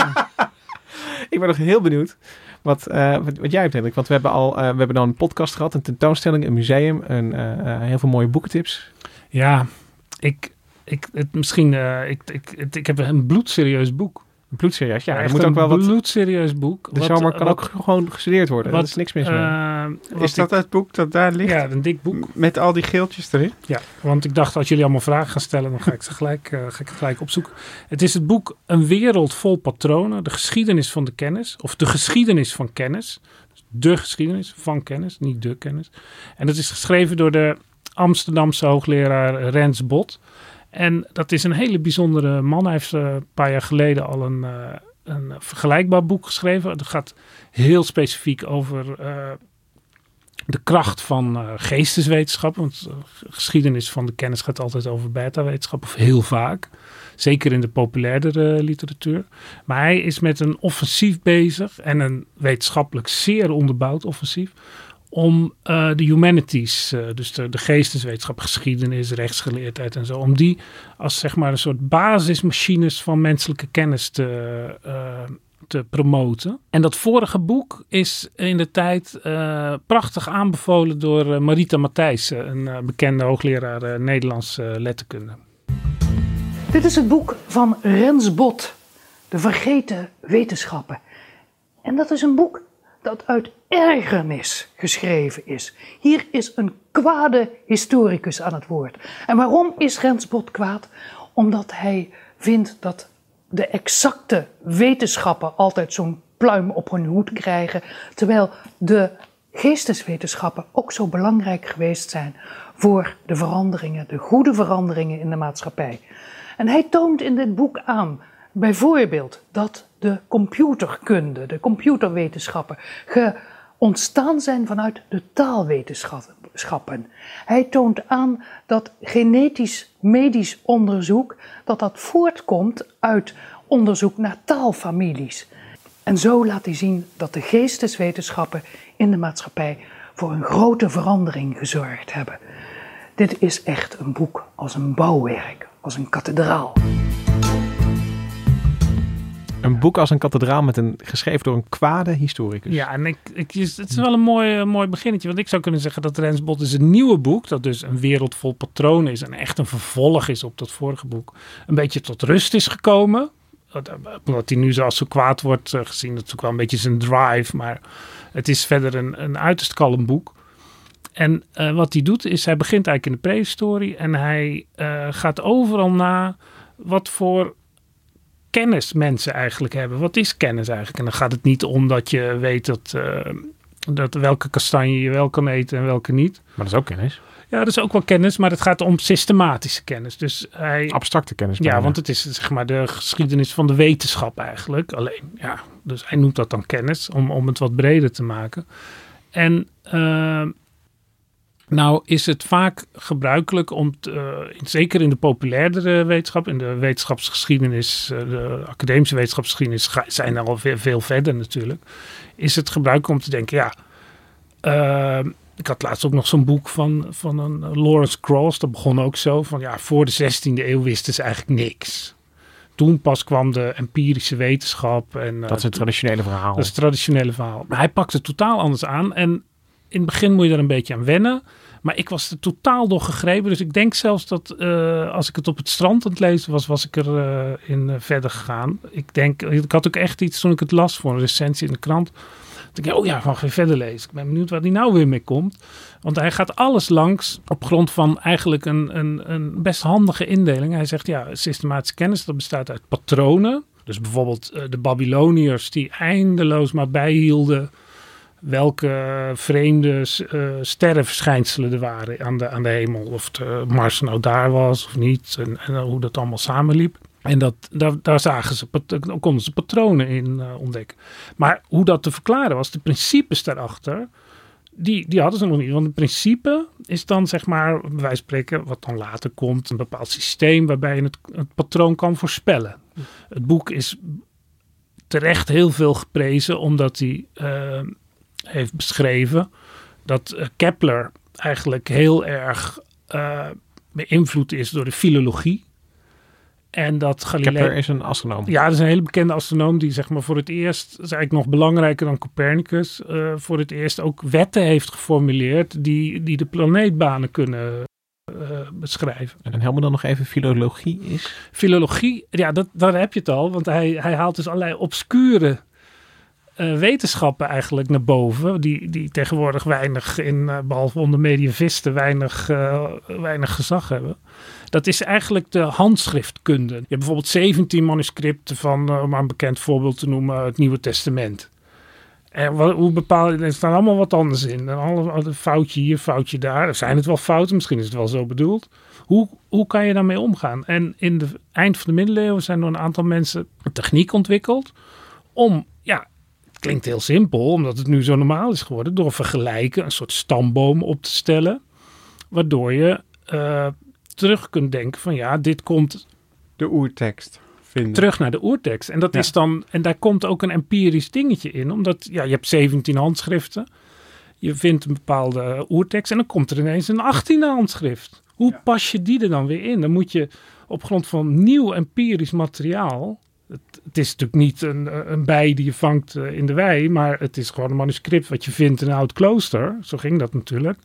Ik ben nog heel benieuwd wat, uh, wat, wat jij hebt, Hendrik. Want we hebben al uh, we hebben dan een podcast gehad, een tentoonstelling, een museum, een, uh, uh, heel veel mooie boekentips. Ja, ik, ik, het, misschien, uh, ik, ik, het, ik heb een bloedserieus boek. Een bloedserieus, ja. ja er moet ook wel een wat... bloedserieus boek. De wat, zomer kan wat, ook gewoon gestudeerd worden. Wat, dat is niks mis mee. Uh, is dat ik, het boek dat daar ligt? Ja, een dik boek. Met al die geeltjes erin? Ja, want ik dacht als jullie allemaal vragen gaan stellen, dan ga ik ze gelijk, uh, ga ik het gelijk opzoeken. Het is het boek Een wereld vol patronen, de geschiedenis van de kennis. Of de geschiedenis van kennis. De geschiedenis van kennis, niet de kennis. En dat is geschreven door de Amsterdamse hoogleraar Rens Bot. En dat is een hele bijzondere man. Hij heeft uh, een paar jaar geleden al een... Uh, een vergelijkbaar boek geschreven. Het gaat heel specifiek over uh, de kracht van uh, geesteswetenschappen. Want uh, geschiedenis van de kennis gaat altijd over beta-wetenschap. Of heel vaak. Zeker in de populairdere uh, literatuur. Maar hij is met een offensief bezig. En een wetenschappelijk zeer onderbouwd offensief. Om uh, de humanities, uh, dus de, de geesteswetenschap, geschiedenis, rechtsgeleerdheid en zo. Om die als zeg maar een soort basismachines van menselijke kennis te, uh, te promoten. En dat vorige boek is in de tijd uh, prachtig aanbevolen door uh, Marita Matthijssen, een uh, bekende hoogleraar uh, Nederlandse uh, letterkunde. Dit is het boek van Rens Bot, De Vergeten Wetenschappen. En dat is een boek dat uit ergernis geschreven is. Hier is een kwade historicus aan het woord. En waarom is Rens Bot kwaad? Omdat hij vindt dat de exacte wetenschappen altijd zo'n pluim op hun hoed krijgen, terwijl de geesteswetenschappen ook zo belangrijk geweest zijn voor de veranderingen, de goede veranderingen in de maatschappij. En hij toont in dit boek aan, bijvoorbeeld, dat de computerkunde, de computerwetenschappen, ge ontstaan zijn vanuit de taalwetenschappen. Hij toont aan dat genetisch medisch onderzoek, dat dat voortkomt uit onderzoek naar taalfamilies. En zo laat hij zien dat de geesteswetenschappen in de maatschappij voor een grote verandering gezorgd hebben. Dit is echt een boek als een bouwwerk, als een kathedraal. Een boek als een kathedraal met een geschreven door een kwade historicus. Ja, en ik, ik, het is wel een mooi, uh, mooi beginnetje. Want ik zou kunnen zeggen dat Rens Bot is een nieuwe boek. Dat dus een wereld vol patronen is. En echt een vervolg is op dat vorige boek. Een beetje tot rust is gekomen. Omdat hij nu zoals zo kwaad wordt uh, gezien. Dat is ook wel een beetje zijn drive. Maar het is verder een, een uiterst kalm boek. En uh, wat hij doet is, hij begint eigenlijk in de prehistorie. En hij uh, gaat overal na wat voor kennis mensen eigenlijk hebben. Wat is kennis eigenlijk? En dan gaat het niet om dat je weet dat, uh, dat welke kastanje je wel kan eten en welke niet. Maar dat is ook kennis. Ja, dat is ook wel kennis, maar het gaat om systematische kennis. Dus hij, abstracte kennis. Ja, want het is zeg maar de geschiedenis van de wetenschap eigenlijk. Alleen, ja, dus hij noemt dat dan kennis, om, om het wat breder te maken. En uh, nou is het vaak gebruikelijk om, te, uh, zeker in de populairdere wetenschap, in de wetenschapsgeschiedenis, uh, de academische wetenschapsgeschiedenis ga, zijn er al veel, veel verder natuurlijk, is het gebruikelijk om te denken, ja, uh, ik had laatst ook nog zo'n boek van, van een Lawrence Krauss, dat begon ook zo, van ja, voor de zestiende eeuw wisten ze eigenlijk niks. Toen pas kwam de empirische wetenschap. En, uh, dat is het traditionele verhaal. Dat is het traditionele verhaal. Maar hij pakt het totaal anders aan. En in het begin moet je er een beetje aan wennen. Maar ik was er totaal door gegrepen. Dus ik denk zelfs dat uh, als ik het op het strand aan het lezen was, was ik er uh, in uh, verder gegaan. Ik denk, ik had ook echt iets toen ik het las voor een recensie in de krant. Ik dacht, oh ja, ik mag weer verder lezen. Ik ben benieuwd waar hij nou weer mee komt. Want hij gaat alles langs op grond van eigenlijk een, een, een best handige indeling. Hij zegt, ja, systematische kennis, dat bestaat uit patronen. Dus bijvoorbeeld uh, de Babyloniërs die eindeloos maar bijhielden welke vreemde uh, sterrenverschijnselen er waren aan de, aan de hemel. Of de Mars nou daar was of niet. En, en hoe dat allemaal samenliep. En dat, daar, daar zagen ze, daar konden ze patronen in uh, ontdekken. Maar hoe dat te verklaren was, de principes daarachter, die, die hadden ze nog niet. Want het principe is dan, zeg maar, bij wijze van spreken, wat dan later komt, een bepaald systeem waarbij je het, het patroon kan voorspellen. Het boek is terecht heel veel geprezen, omdat hij uh, heeft beschreven dat uh, Kepler eigenlijk heel erg uh, beïnvloed is door de filologie. En dat Galilei... Kepler is een astronoom. Ja, dat is een hele bekende astronoom die zeg maar voor het eerst, dat is eigenlijk nog belangrijker dan Copernicus, uh, voor het eerst ook wetten heeft geformuleerd die, die de planeetbanen kunnen uh, beschrijven. En helemaal dan nog even filologie is? Filologie, ja, dat, daar heb je het al, want hij, hij haalt dus allerlei obscure uh, wetenschappen eigenlijk naar boven, die, die tegenwoordig weinig, in, uh, behalve onder medievisten, weinig, uh, weinig gezag hebben. Dat is eigenlijk de handschriftkunde. Je hebt bijvoorbeeld zeventien manuscripten van, uh, om maar een bekend voorbeeld te noemen, het Nieuwe Testament. En wat, hoe bepaal je, er staan allemaal wat anders in. En alle, een foutje hier, foutje daar. Er zijn het wel fouten, misschien is het wel zo bedoeld. Hoe, hoe kan je daarmee omgaan? En in de eind van de middeleeuwen zijn door een aantal mensen een techniek ontwikkeld om, ja, het klinkt heel simpel, omdat het nu zo normaal is geworden, door vergelijken een soort stamboom op te stellen, waardoor je Uh, terug kunt denken van ja, dit komt de oertekst vinden. Terug naar de oertekst. En dat ja. is dan, en daar komt ook een empirisch dingetje in, omdat ja, je hebt zeventien handschriften, je vindt een bepaalde oertekst en dan komt er ineens een achttiende handschrift. Hoe ja. pas je die er dan weer in? Dan moet je op grond van nieuw empirisch materiaal, het, het is natuurlijk niet een, een bij die je vangt in de wei, maar het is gewoon een manuscript wat je vindt in een oud klooster. Zo ging dat natuurlijk.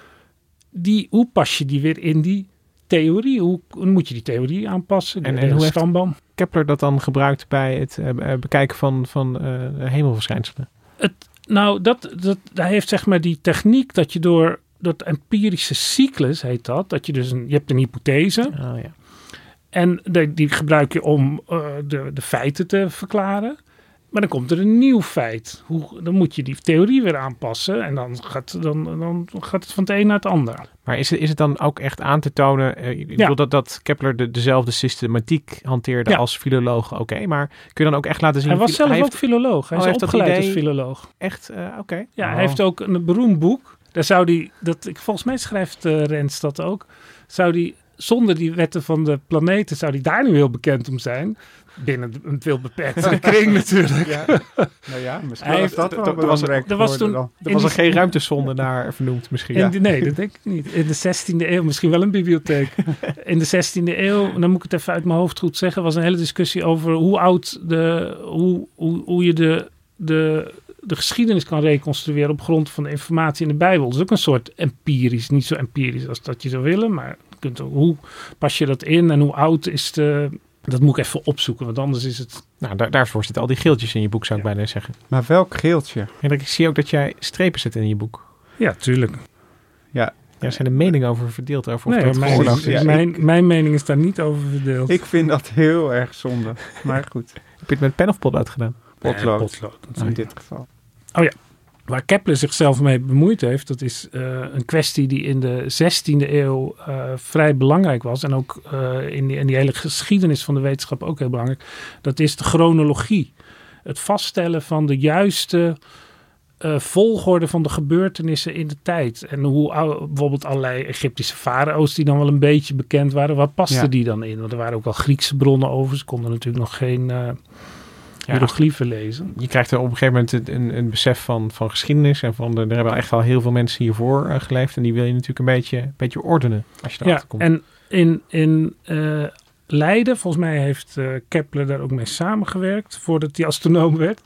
Die, hoe pas je die weer in die theorie? Hoe, hoe moet je die theorie aanpassen? En, en hoe stamboom? heeft Kepler dat dan gebruikt bij het uh, bekijken van, van uh, hemelverschijnselen? Het, nou, dat, dat, hij heeft zeg maar die techniek dat je door dat empirische cyclus heet dat. Dat je dus een, je hebt een hypothese. Oh, ja. En de, die gebruik je om uh, de, de feiten te verklaren. Maar dan komt er een nieuw feit. Hoe, dan moet je die theorie weer aanpassen. En dan gaat, dan, dan gaat het van het een naar het ander. Maar is het, is het dan ook echt aan te tonen? Uh, ik ja. bedoel dat, dat Kepler de, dezelfde systematiek hanteerde ja. als filoloog. Oké, okay, maar kun je dan ook echt laten zien... Hij was zelf hij ook heeft, filoloog. Hij oh, is opgeleid als filoloog. Echt? Uh, Oké. Okay. Ja, oh. hij heeft ook een beroemd boek. Daar zou die, dat, volgens mij schrijft uh, Rens dat ook. Zou die zonder die wetten van de planeten zou die daar nu heel bekend om zijn. Binnen een veel beperktere kring natuurlijk. Ja. Nou ja, misschien Hij was heeft- dat wel er was- belangrijk er was geworden toen- dan. Er was in er die- geen ruimtesonde naar vernoemd misschien. In de- nee, dat denk ik niet. In de zestiende eeuw, misschien wel een bibliotheek. In de zestiende eeuw, dan moet ik het even uit mijn hoofd goed zeggen, was een hele discussie over hoe oud de, hoe, hoe, hoe je de, de, de geschiedenis kan reconstrueren op grond van de informatie in de Bijbel. Dat is ook een soort empirisch, niet zo empirisch als dat je zou willen, maar je kunt ook, hoe pas je dat in en hoe oud is de... Dat moet ik even opzoeken, want anders is het... Nou, daar, daarvoor zitten al die geeltjes in je boek, zou ik bijna zeggen. Maar welk geeltje? Hendrik, ik zie ook dat jij strepen zet in je boek. Ja, tuurlijk. Ja, Ja, er zijn de meningen over verdeeld. Over of Nee, dat mijn, geoorloofd is. ja, mijn, ik- mijn mening is daar niet over verdeeld. ik vind dat heel erg zonde. Maar goed, Heb je het met pen of potlood gedaan? potlood Nee, potlood. in dit geval. Waar Kepler zichzelf mee bemoeid heeft, dat is uh, een kwestie die in de zestiende eeuw uh, vrij belangrijk was. En ook uh, in, die, in die hele geschiedenis van de wetenschap ook heel belangrijk. Dat is de chronologie. Het vaststellen van de juiste uh, volgorde van de gebeurtenissen in de tijd. En hoe uh, bijvoorbeeld allerlei Egyptische farao's die dan wel een beetje bekend waren. Waar pasten Ja. die dan in? Want er waren ook wel Griekse bronnen over. Ze konden natuurlijk nog geen... Uh, hieroglyphen lezen. Je krijgt er op een gegeven moment een, een besef van, van geschiedenis. En van de, er hebben echt wel heel veel mensen hiervoor uh, geleefd. En die wil je natuurlijk een beetje, een beetje ordenen als je erachter Ja, komt. en in, in uh, Leiden, volgens mij heeft uh, Kepler daar ook mee samengewerkt voordat hij astronoom werd.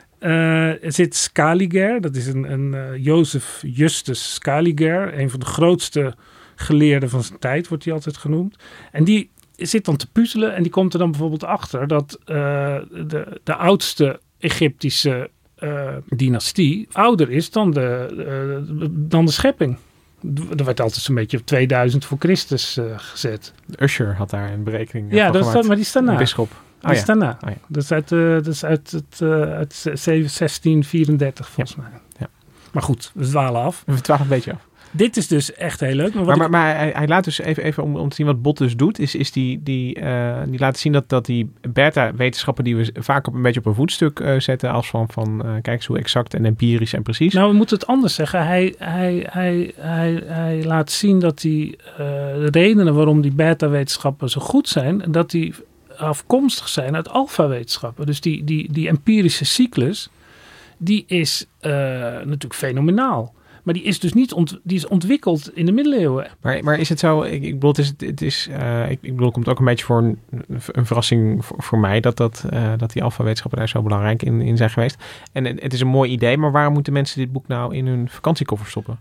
Uh, zit Scaliger, dat is een, een uh, Jozef Justus Scaliger, een van de grootste geleerden van zijn tijd, wordt hij altijd genoemd. En die zit dan te puzzelen en die komt er dan bijvoorbeeld achter dat uh, de, de oudste Egyptische uh, dynastie ouder is dan de, uh, dan de schepping. Er werd altijd zo'n beetje op tweeduizend voor Christus uh, gezet. Usher had daar een berekening uh, Ja, van dat is gemaakt. dat, maar die staat na. Een bisschop. Die Oh, ja. staat na. Oh, ja. Dat is uit, uh, dat is uit, het, uh, uit zestien vierendertig volgens Ja. mij. Ja. Maar goed, we dwalen af. We dwalen een beetje af. Dit is dus echt heel leuk. Maar, wat Maar, maar, ik- maar hij, hij laat dus even, even om, om te zien wat Bot dus doet, is, is die, die, uh, die laat zien dat, dat die beta-wetenschappen die we vaak op een beetje op een voetstuk uh, zetten, als van, van uh, kijk eens hoe exact en empirisch en precies. Nou, we moeten het anders zeggen. Hij, hij, hij, hij, hij laat zien dat die uh, de redenen waarom die beta-wetenschappen zo goed zijn, dat die afkomstig zijn uit alfa-wetenschappen. Dus die, die, die empirische cyclus, die is uh, natuurlijk fenomenaal. Maar die is dus niet ont, die is ontwikkeld in de middeleeuwen. Maar, maar is het zo, ik, ik bedoel, het is, het is uh, ik, ik bedoel, het komt ook een beetje voor een, een verrassing voor, voor mij dat, dat, uh, dat die alfa-wetenschappen daar zo belangrijk in, in zijn geweest. En het is een mooi idee, maar waarom moeten mensen dit boek nou in hun vakantiekoffer stoppen?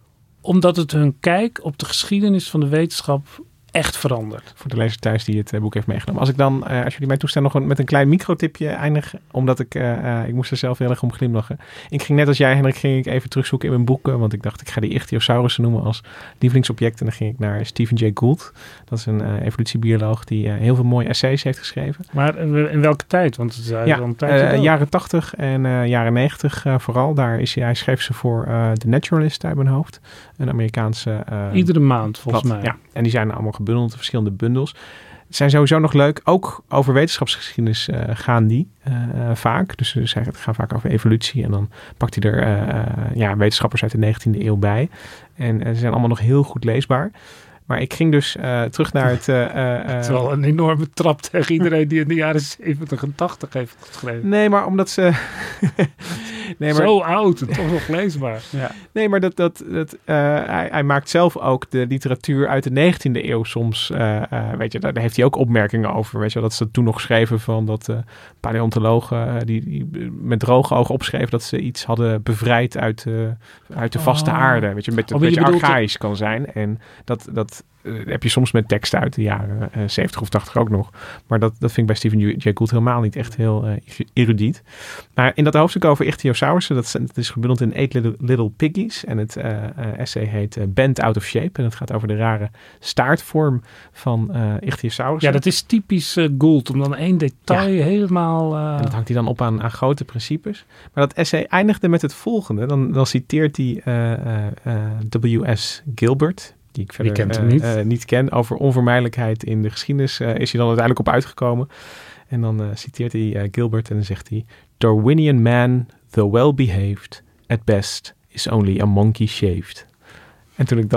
Omdat het hun kijk op de geschiedenis van de wetenschap echt verandert. Voor de lezer thuis die het uh, boek heeft meegenomen. Als ik dan, uh, als jullie mij toestaan, nog een, met een klein microtipje eindig. Omdat ik, uh, uh, ik moest er zelf heel erg om glimlachen. Ik ging net als jij, Hendrik, ging ik even terugzoeken in mijn boeken. Want ik dacht, ik ga die ichthyosaurussen noemen als lievelingsobject. En dan ging ik naar Stephen Jay Gould. Dat is een uh, evolutiebioloog die uh, heel veel mooie essays heeft geschreven. Maar in welke tijd? Want het is ja, al een tijd uh, jaren tachtig en uh, jaren negentig uh, vooral. Daar is hij, hij schreef ze voor uh, The Naturalist uit mijn hoofd. Een Amerikaanse... Uh, Iedere maand, volgens blad. mij. Ja, en die zijn allemaal gebundeld in verschillende bundels. Zijn sowieso nog leuk. Ook over wetenschapsgeschiedenis uh, gaan die uh, uh, vaak. Dus ze gaan vaak over evolutie. En dan pakt hij er uh, uh, ja, wetenschappers uit de negentiende eeuw bij. En uh, ze zijn allemaal nog heel goed leesbaar. Maar ik ging dus uh, terug naar het... Uh, uh, het is wel een enorme trap tegen iedereen die in de jaren zeventig en tachtig heeft geschreven. Nee, maar omdat ze... nee, maar... Zo oud en toch nog leesbaar. Ja. Nee, maar dat, dat, dat, uh, hij, hij maakt zelf ook de literatuur uit de negentiende eeuw soms. Uh, uh, weet je, daar heeft hij ook opmerkingen over. Weet je, dat ze toen nog schreven van dat uh, paleontologen uh, die, die met droge ogen opschreven dat ze iets hadden bevrijd uit, uh, uit de vaste oh. aarde. Weet je, met, oh, een beetje archaïs kan zijn. En dat... dat Uh, heb je soms met teksten uit de jaren uh, zeventig of tachtig ook nog. Maar dat, dat vind ik bij Stephen Jay Gould helemaal niet echt heel uh, erudiet. Maar in dat hoofdstuk over ichthyosaurussen, dat, dat is gebundeld in Eight Little, Little Piggies. En het uh, uh, essay heet uh, Bent Out of Shape. En het gaat over de rare staartvorm van uh, ichthyosaurussen. Ja, dat is typisch uh, Gould. Om dan één detail ja. helemaal... Uh... En dat hangt hij dan op aan, aan grote principes. Maar dat essay eindigde met het volgende. Dan, dan citeert hij uh, uh, uh, W S Gilbert... die ik verder uh, niet. Uh, niet ken, over onvermijdelijkheid in de geschiedenis, uh, is hij dan uiteindelijk op uitgekomen. En dan uh, citeert hij uh, Gilbert en dan zegt hij... Darwinian man, though well behaved, at best is only a monkey shaved. En toen ik dat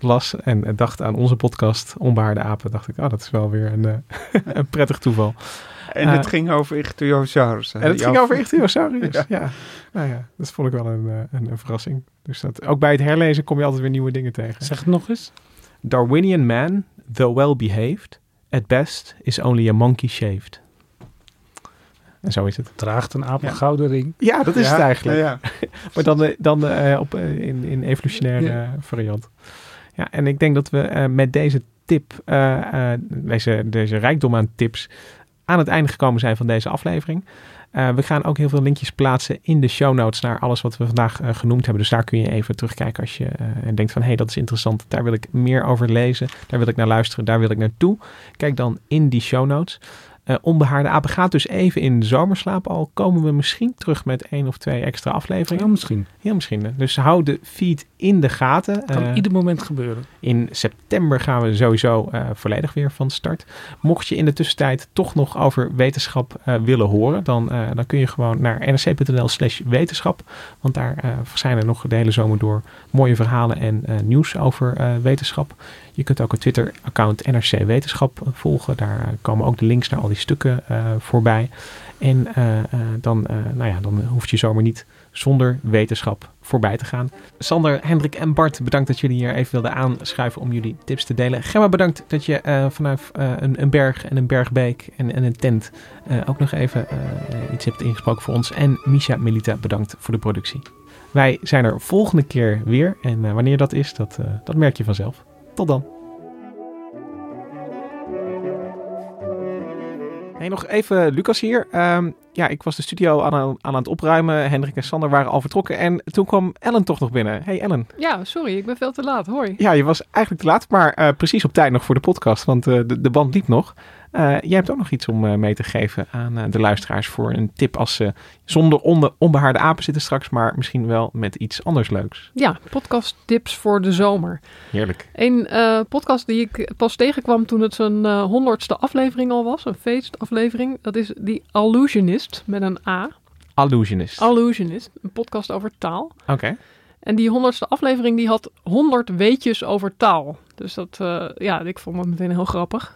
las en dacht aan onze podcast Onbehaarde Apen, dacht ik, oh, dat is wel weer een, uh, een prettig toeval. En het uh, ging over Ichthyosaurus. En het ging over Ichthyosaurus, ja. ja. Nou ja, dat vond ik wel een, een, een verrassing. Dus dat, ook bij het herlezen kom je altijd weer nieuwe dingen tegen. Zeg het nog eens. Darwinian man, though well behaved, at best is only a monkey shaved. En zo is het. Draagt een aap een ja. gouden ring. Ja, dat is ja, het eigenlijk. Ja, ja. Maar dan, dan uh, op, uh, in, in evolutionaire ja. variant. Ja, en ik denk dat we uh, met deze tip, uh, uh, deze, deze rijkdom aan tips, aan het einde gekomen zijn van deze aflevering. Uh, we gaan ook heel veel linkjes plaatsen in de show notes naar alles wat we vandaag uh, genoemd hebben. Dus daar kun je even terugkijken als je uh, denkt van, hé, hey, dat is interessant. Daar wil ik meer over lezen. Daar wil ik naar luisteren. Daar wil ik naartoe. Kijk dan in die show notes. Uh, Onbehaarde Apen gaat dus even in zomerslaap. Al komen we misschien terug met één of twee extra afleveringen. Heel misschien. Heel misschien. Dus hou de feed in de gaten. Kan uh, ieder moment gebeuren. In september gaan we sowieso uh, volledig weer van start. Mocht je in de tussentijd toch nog over wetenschap uh, willen horen, dan, uh, dan kun je gewoon naar nrc.nl slash wetenschap. Want daar uh, verschijnen nog de hele zomer door mooie verhalen en uh, nieuws over uh, wetenschap. Je kunt ook het Twitter-account N R C Wetenschap volgen. Daar komen ook de links naar al die stukken uh, voorbij. En uh, uh, dan, uh, nou ja, dan hoef je zomaar niet zonder wetenschap voorbij te gaan. Sander, Hendrik en Bart, bedankt dat jullie hier even wilden aanschuiven om jullie tips te delen. Gemma, bedankt dat je uh, vanaf uh, een, een berg en een bergbeek en, en een tent uh, ook nog even uh, iets hebt ingesproken voor ons. En Misha Melita, bedankt voor de productie. Wij zijn er volgende keer weer. En uh, wanneer dat is, dat, uh, dat merk je vanzelf. Tot dan. Hey, nog even Lucas hier. Um, ja, ik was de studio aan, aan het opruimen. Hendrik en Sander waren al vertrokken. En toen kwam Ellen toch nog binnen. Hey Ellen. Ja, sorry, ik ben veel te laat. Hoi. Ja, je was eigenlijk te laat, maar uh, precies op tijd nog voor de podcast. Want uh, de, de band liep nog. Uh, jij hebt ook nog iets om uh, mee te geven aan uh, de luisteraars voor een tip als ze uh, zonder onbe- onbehaarde apen zitten straks, maar misschien wel met iets anders leuks. Ja, podcast tips voor de zomer. Heerlijk. Een uh, podcast die ik pas tegenkwam toen het zijn uh, honderdste aflevering al was, een feestaflevering. Dat is The Allusionist met een A. Allusionist. Allusionist, een podcast over taal. Oké. Okay. En die honderdste aflevering die had honderd weetjes over taal. Dus dat, uh, ja, ik vond het meteen heel grappig.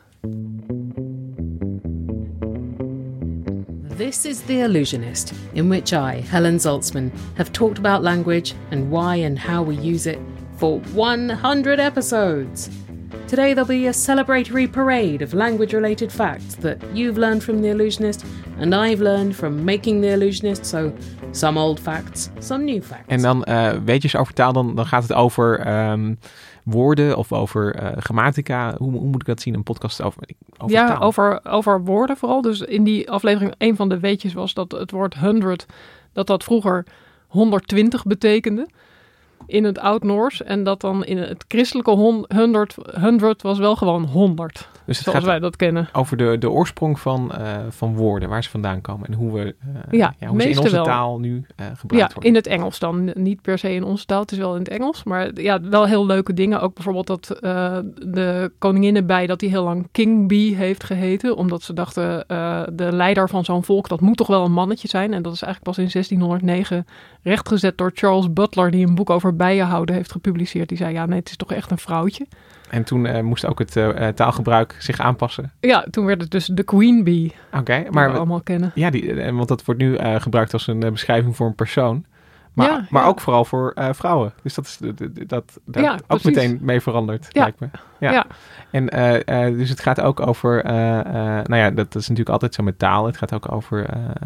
This is The Allusionist, in which I, Helen Zaltzman, have talked about language and why and how we use it for one hundred episodes. Today there'll be a celebratory parade of language-related facts that you've learned from The Allusionist and I've learned from making The Allusionist, so some old facts, some new facts. En dan uh, weetjes over taal, dan, dan gaat het over um, woorden of over uh, grammatica. Hoe, hoe moet ik dat zien? Een podcast over, over ja, taal? Ja, over, over woorden vooral. Dus in die aflevering, een van de weetjes was dat het woord honderd, dat dat vroeger honderdtwintig betekende in het Oud-Noors. En dat dan in het christelijke honderd, honderd was wel gewoon honderd. Dus het zoals gaat wij dat kennen. Over de, de oorsprong van, uh, van woorden, waar ze vandaan komen en hoe, we, uh, ja, ja, hoe ze in onze wel. taal nu uh, gebruikt ja, worden. In het Engels dan. Niet per se in onze taal, het is wel in het Engels. Maar ja, wel heel leuke dingen. Ook bijvoorbeeld dat uh, de koninginnenbij, dat die heel lang King Bee heeft geheten. Omdat ze dachten, uh, de leider van zo'n volk, dat moet toch wel een mannetje zijn. En dat is eigenlijk pas in zestienhonderdnegen rechtgezet door Charles Butler, die een boek over bijenhouden heeft gepubliceerd. Die zei, ja nee, het is toch echt een vrouwtje. En toen uh, moest ook het uh, taalgebruik zich aanpassen. Ja, toen werd het dus de Queen Bee. Oké, okay, maar we allemaal kennen. Ja, die, want dat wordt nu uh, gebruikt als een uh, beschrijving voor een persoon. Maar, ja, maar ja. ook vooral voor uh, vrouwen. Dus dat is dat, dat, dat ja, ook precies. meteen mee veranderd, ja. lijkt me. Ja. ja. En uh, uh, dus het gaat ook over, uh, uh, nou ja, dat is natuurlijk altijd zo met taal. Het gaat ook over,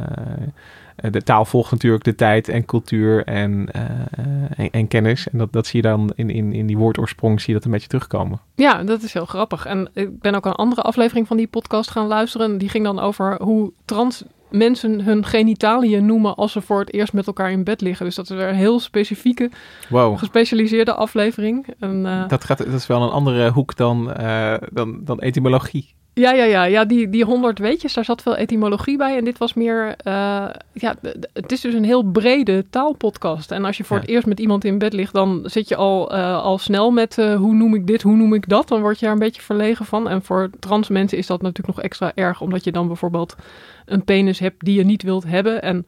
uh, de taal volgt natuurlijk de tijd en cultuur en, uh, en, en kennis. En dat, dat zie je dan in, in, in die woordoorsprong, zie je dat een beetje terugkomen. Ja, dat is heel grappig. En ik ben ook een andere aflevering van die podcast gaan luisteren. Die ging dan over hoe trans mensen hun genitaliën noemen als ze voor het eerst met elkaar in bed liggen. Dus dat is weer een heel specifieke, wow. gespecialiseerde aflevering. En, uh, dat, gaat, dat is wel een andere hoek dan, uh, dan, dan etymologie. Ja, ja, ja, ja. Die, die honderd weetjes, daar zat veel etymologie bij. En dit was meer, uh, ja, het is dus een heel brede taalpodcast. En als je voor ja. het eerst met iemand in bed ligt, dan zit je al, uh, al snel met uh, hoe noem ik dit, hoe noem ik dat. Dan word je daar een beetje verlegen van. En voor trans mensen is dat natuurlijk nog extra erg, omdat je dan bijvoorbeeld een penis hebt die je niet wilt hebben. En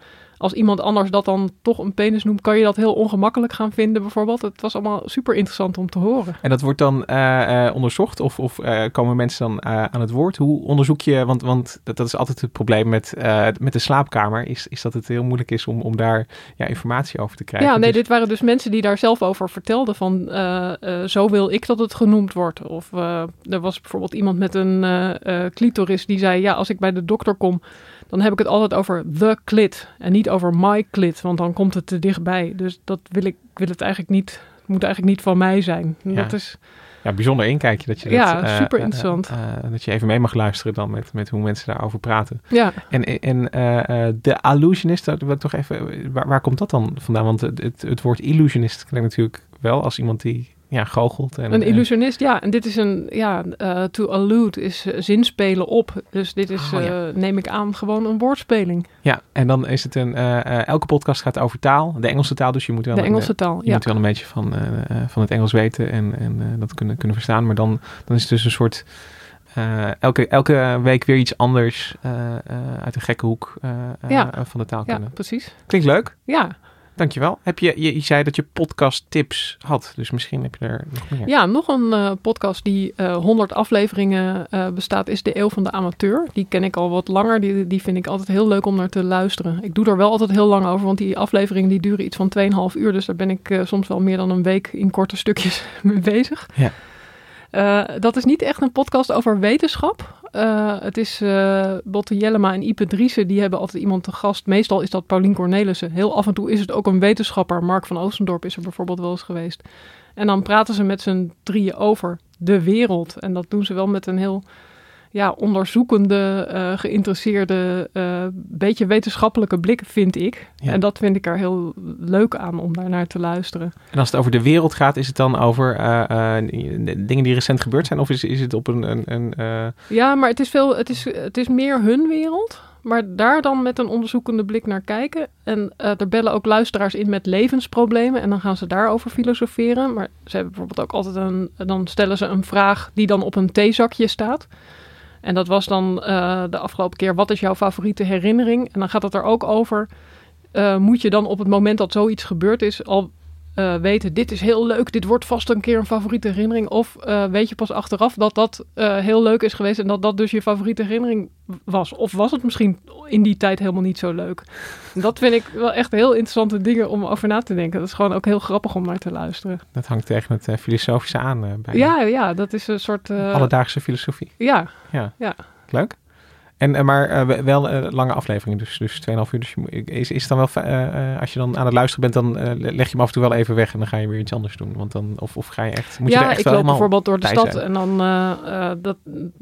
als iemand anders dat dan toch een penis noemt, kan je dat heel ongemakkelijk gaan vinden bijvoorbeeld. Het was allemaal super interessant om te horen. En dat wordt dan uh, uh, onderzocht of, of uh, komen mensen dan uh, aan het woord? Hoe onderzoek je, want, want dat, dat is altijd het probleem met, uh, met de slaapkamer, is, is dat het heel moeilijk is om, om daar ja, informatie over te krijgen. Ja, nee, dus... dit waren dus mensen die daar zelf over vertelden van uh, uh, zo wil ik dat het genoemd wordt. Of uh, er was bijvoorbeeld iemand met een uh, uh, clitoris die zei, ja, als ik bij de dokter kom, dan heb ik het altijd over the clit en niet over my clit, want dan komt het te dichtbij. Dus dat wil ik, ik wil het eigenlijk niet, het moet eigenlijk niet van mij zijn. Ja. Dat is... Ja, bijzonder inkijkje dat je dat, ja, uh, super interessant. Uh, uh, dat je even mee mag luisteren dan met, met hoe mensen daarover praten. Ja. En, en uh, uh, de illusionist, dat wil ik toch even, waar, waar komt dat dan vandaan? Want het, het, het woord illusionist klinkt natuurlijk wel als iemand die ja, goochelt. En, een illusionist, ja. En dit is een, ja, uh, to allude is uh, zinspelen op. Dus dit is, oh, ja. uh, neem ik aan, gewoon een woordspeling. Ja, en dan is het een, uh, uh, elke podcast gaat over taal. De Engelse taal, dus je moet wel, de een, Engelse taal, je ja. moet wel een beetje van, uh, uh, van het Engels weten en, en uh, dat kunnen, kunnen verstaan. Maar dan, dan is het dus een soort, uh, elke, elke week weer iets anders uh, uh, uit een gekke hoek uh, ja. uh, van de taal kunnen. Ja, precies. Klinkt leuk. Ja. Dankjewel. Heb je, je, je zei dat je podcast tips had, dus misschien heb je er nog meer. Ja, nog een uh, podcast die uh, honderd afleveringen uh, bestaat, is De Eeuw van de Amateur. Die ken ik al wat langer, die, die vind ik altijd heel leuk om naar te luisteren. Ik doe er wel altijd heel lang over, want die afleveringen die duren iets van twee komma vijf uur, dus daar ben ik uh, soms wel meer dan een week in korte stukjes mee bezig. Ja. Uh, dat is niet echt een podcast over wetenschap. Uh, het is uh, Botte Jellema en Ipe Driessen, die hebben altijd iemand te gast. Meestal is dat Paulien Cornelissen. Heel af en toe is het ook een wetenschapper. Mark van Oostendorp is er bijvoorbeeld wel eens geweest. En dan praten ze met z'n drieën over de wereld. En dat doen ze wel met een heel ja, onderzoekende, uh, geïnteresseerde, uh, beetje wetenschappelijke blik, vind ik. Ja. En dat vind ik er heel leuk aan om daar naar te luisteren. En als het over de wereld gaat, is het dan over uh, uh, dingen die recent gebeurd zijn? Of is, is het op een... een, een uh... Ja, maar het is, veel, het, is, het is meer hun wereld. Maar daar dan met een onderzoekende blik naar kijken. En uh, er bellen ook luisteraars in met levensproblemen. En dan gaan ze daarover filosoferen. Maar ze hebben bijvoorbeeld ook altijd een... Dan stellen ze een vraag die dan op een theezakje staat. En dat was dan uh, de afgelopen keer, wat is jouw favoriete herinnering? En dan gaat het er ook over, uh, moet je dan op het moment dat zoiets gebeurd is al uh, weten, dit is heel leuk, dit wordt vast een keer een favoriete herinnering. Of uh, weet je pas achteraf dat dat uh, heel leuk is geweest en dat dat dus je favoriete herinnering was. Of was het misschien in die tijd helemaal niet zo leuk? Dat vind ik wel echt heel interessante dingen om over na te denken. Dat is gewoon ook heel grappig om naar te luisteren. Dat hangt tegen het uh, filosofische aan. Uh, bij ja, ja, dat is een soort... Uh, alledaagse filosofie. Ja. Ja. ja. Leuk. En, uh, maar uh, wel uh, lange afleveringen, dus, dus twee komma vijf uur. Dus je, is, is het dan wel, uh, uh, als je dan aan het luisteren bent, dan uh, leg je hem af en toe wel even weg en dan ga je weer iets anders doen. Want dan, of, of ga je echt, moet ja, je er echt ik wel loop bijvoorbeeld door de stad zijn. En dan, uh, uh, dat,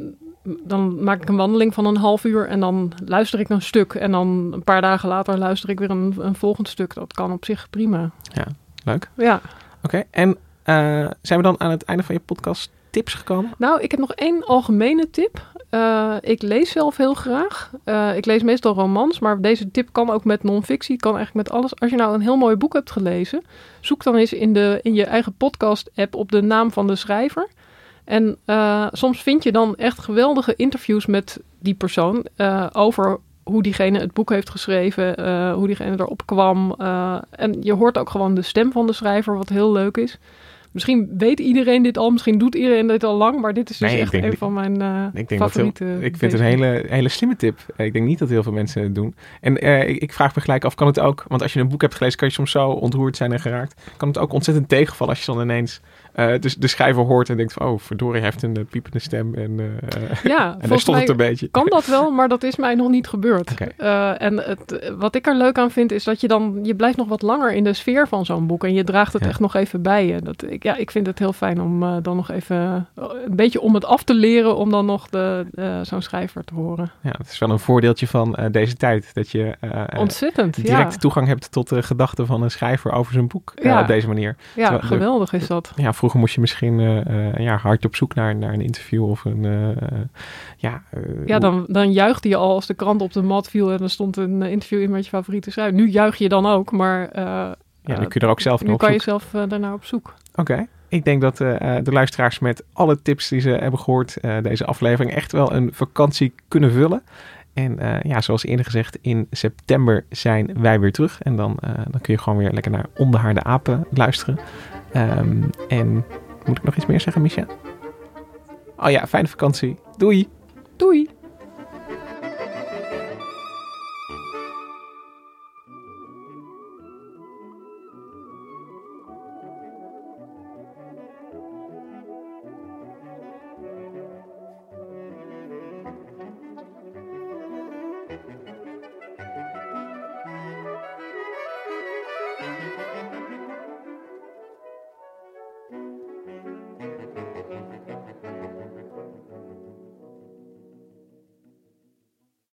dan maak ik een wandeling van een half uur en dan luister ik een stuk. En dan een paar dagen later luister ik weer een, een volgend stuk. Dat kan op zich prima. Ja, leuk. Ja. Oké, okay. En uh, zijn we dan aan het einde van je podcast tips gekomen? Nou, ik heb nog één algemene tip. Uh, ik lees zelf heel graag. Uh, ik lees meestal romans, maar deze tip kan ook met non-fictie, kan eigenlijk met alles. Als je nou een heel mooi boek hebt gelezen, zoek dan eens in, de, in je eigen podcast-app op de naam van de schrijver. En uh, soms vind je dan echt geweldige interviews met die persoon uh, over hoe diegene het boek heeft geschreven, uh, hoe diegene erop kwam. Uh, en je hoort ook gewoon de stem van de schrijver, wat heel leuk is. Misschien weet iedereen dit al, misschien doet iedereen dit al lang, maar dit is dus nee, echt een denk, van mijn uh, ik denk favoriete... Dat heel, ik vind het een hele, hele slimme tip. Ik denk niet dat heel veel mensen het doen. En uh, ik, ik vraag me gelijk af, kan het ook, want als je een boek hebt gelezen, kan je soms zo ontroerd zijn en geraakt. Kan het ook ontzettend tegenvallen als je dan ineens uh, de, de schrijver hoort en denkt van, oh verdorie, hij heeft een uh, piepende stem en, uh, ja, en daar stond het een beetje. Kan dat wel, maar dat is mij nog niet gebeurd. Okay. Uh, en het, wat ik er leuk aan vind, is dat je dan, je blijft nog wat langer in de sfeer van zo'n boek en je draagt het ja. echt nog even bij je. Dat, ik, ja, ik vind het heel fijn om uh, dan nog even uh, een beetje om het af te leren om dan nog de, uh, zo'n schrijver te horen. Ja, het is wel een voordeeltje van uh, deze tijd. Dat je uh, ontzettend direct ja. toegang hebt tot de gedachten van een schrijver over zijn boek uh, ja. op deze manier. Ja, Terwijl, geweldig de, is dat. Ja, vroeger moest je misschien uh, uh, ja, hard op zoek naar, naar een interview of een... Uh, uh, ja, uh, ja dan, dan juichte je al als de krant op de mat viel en er stond een interview in met je favoriete schrijver. Nu juich je dan ook, maar... Uh, ja, nu kun je er ook zelf nu naar op kan zoek. je zelf uh, daarna op zoek. Oké. Okay. Ik denk dat uh, de luisteraars met alle tips die ze hebben gehoord uh, deze aflevering echt wel een vakantie kunnen vullen. En uh, ja, zoals eerder gezegd, in september zijn wij weer terug. En dan, uh, dan kun je gewoon weer lekker naar Onbehaarde Apen luisteren. Um, en moet ik nog iets meer zeggen, Misha? Oh ja, fijne vakantie. Doei! Doei!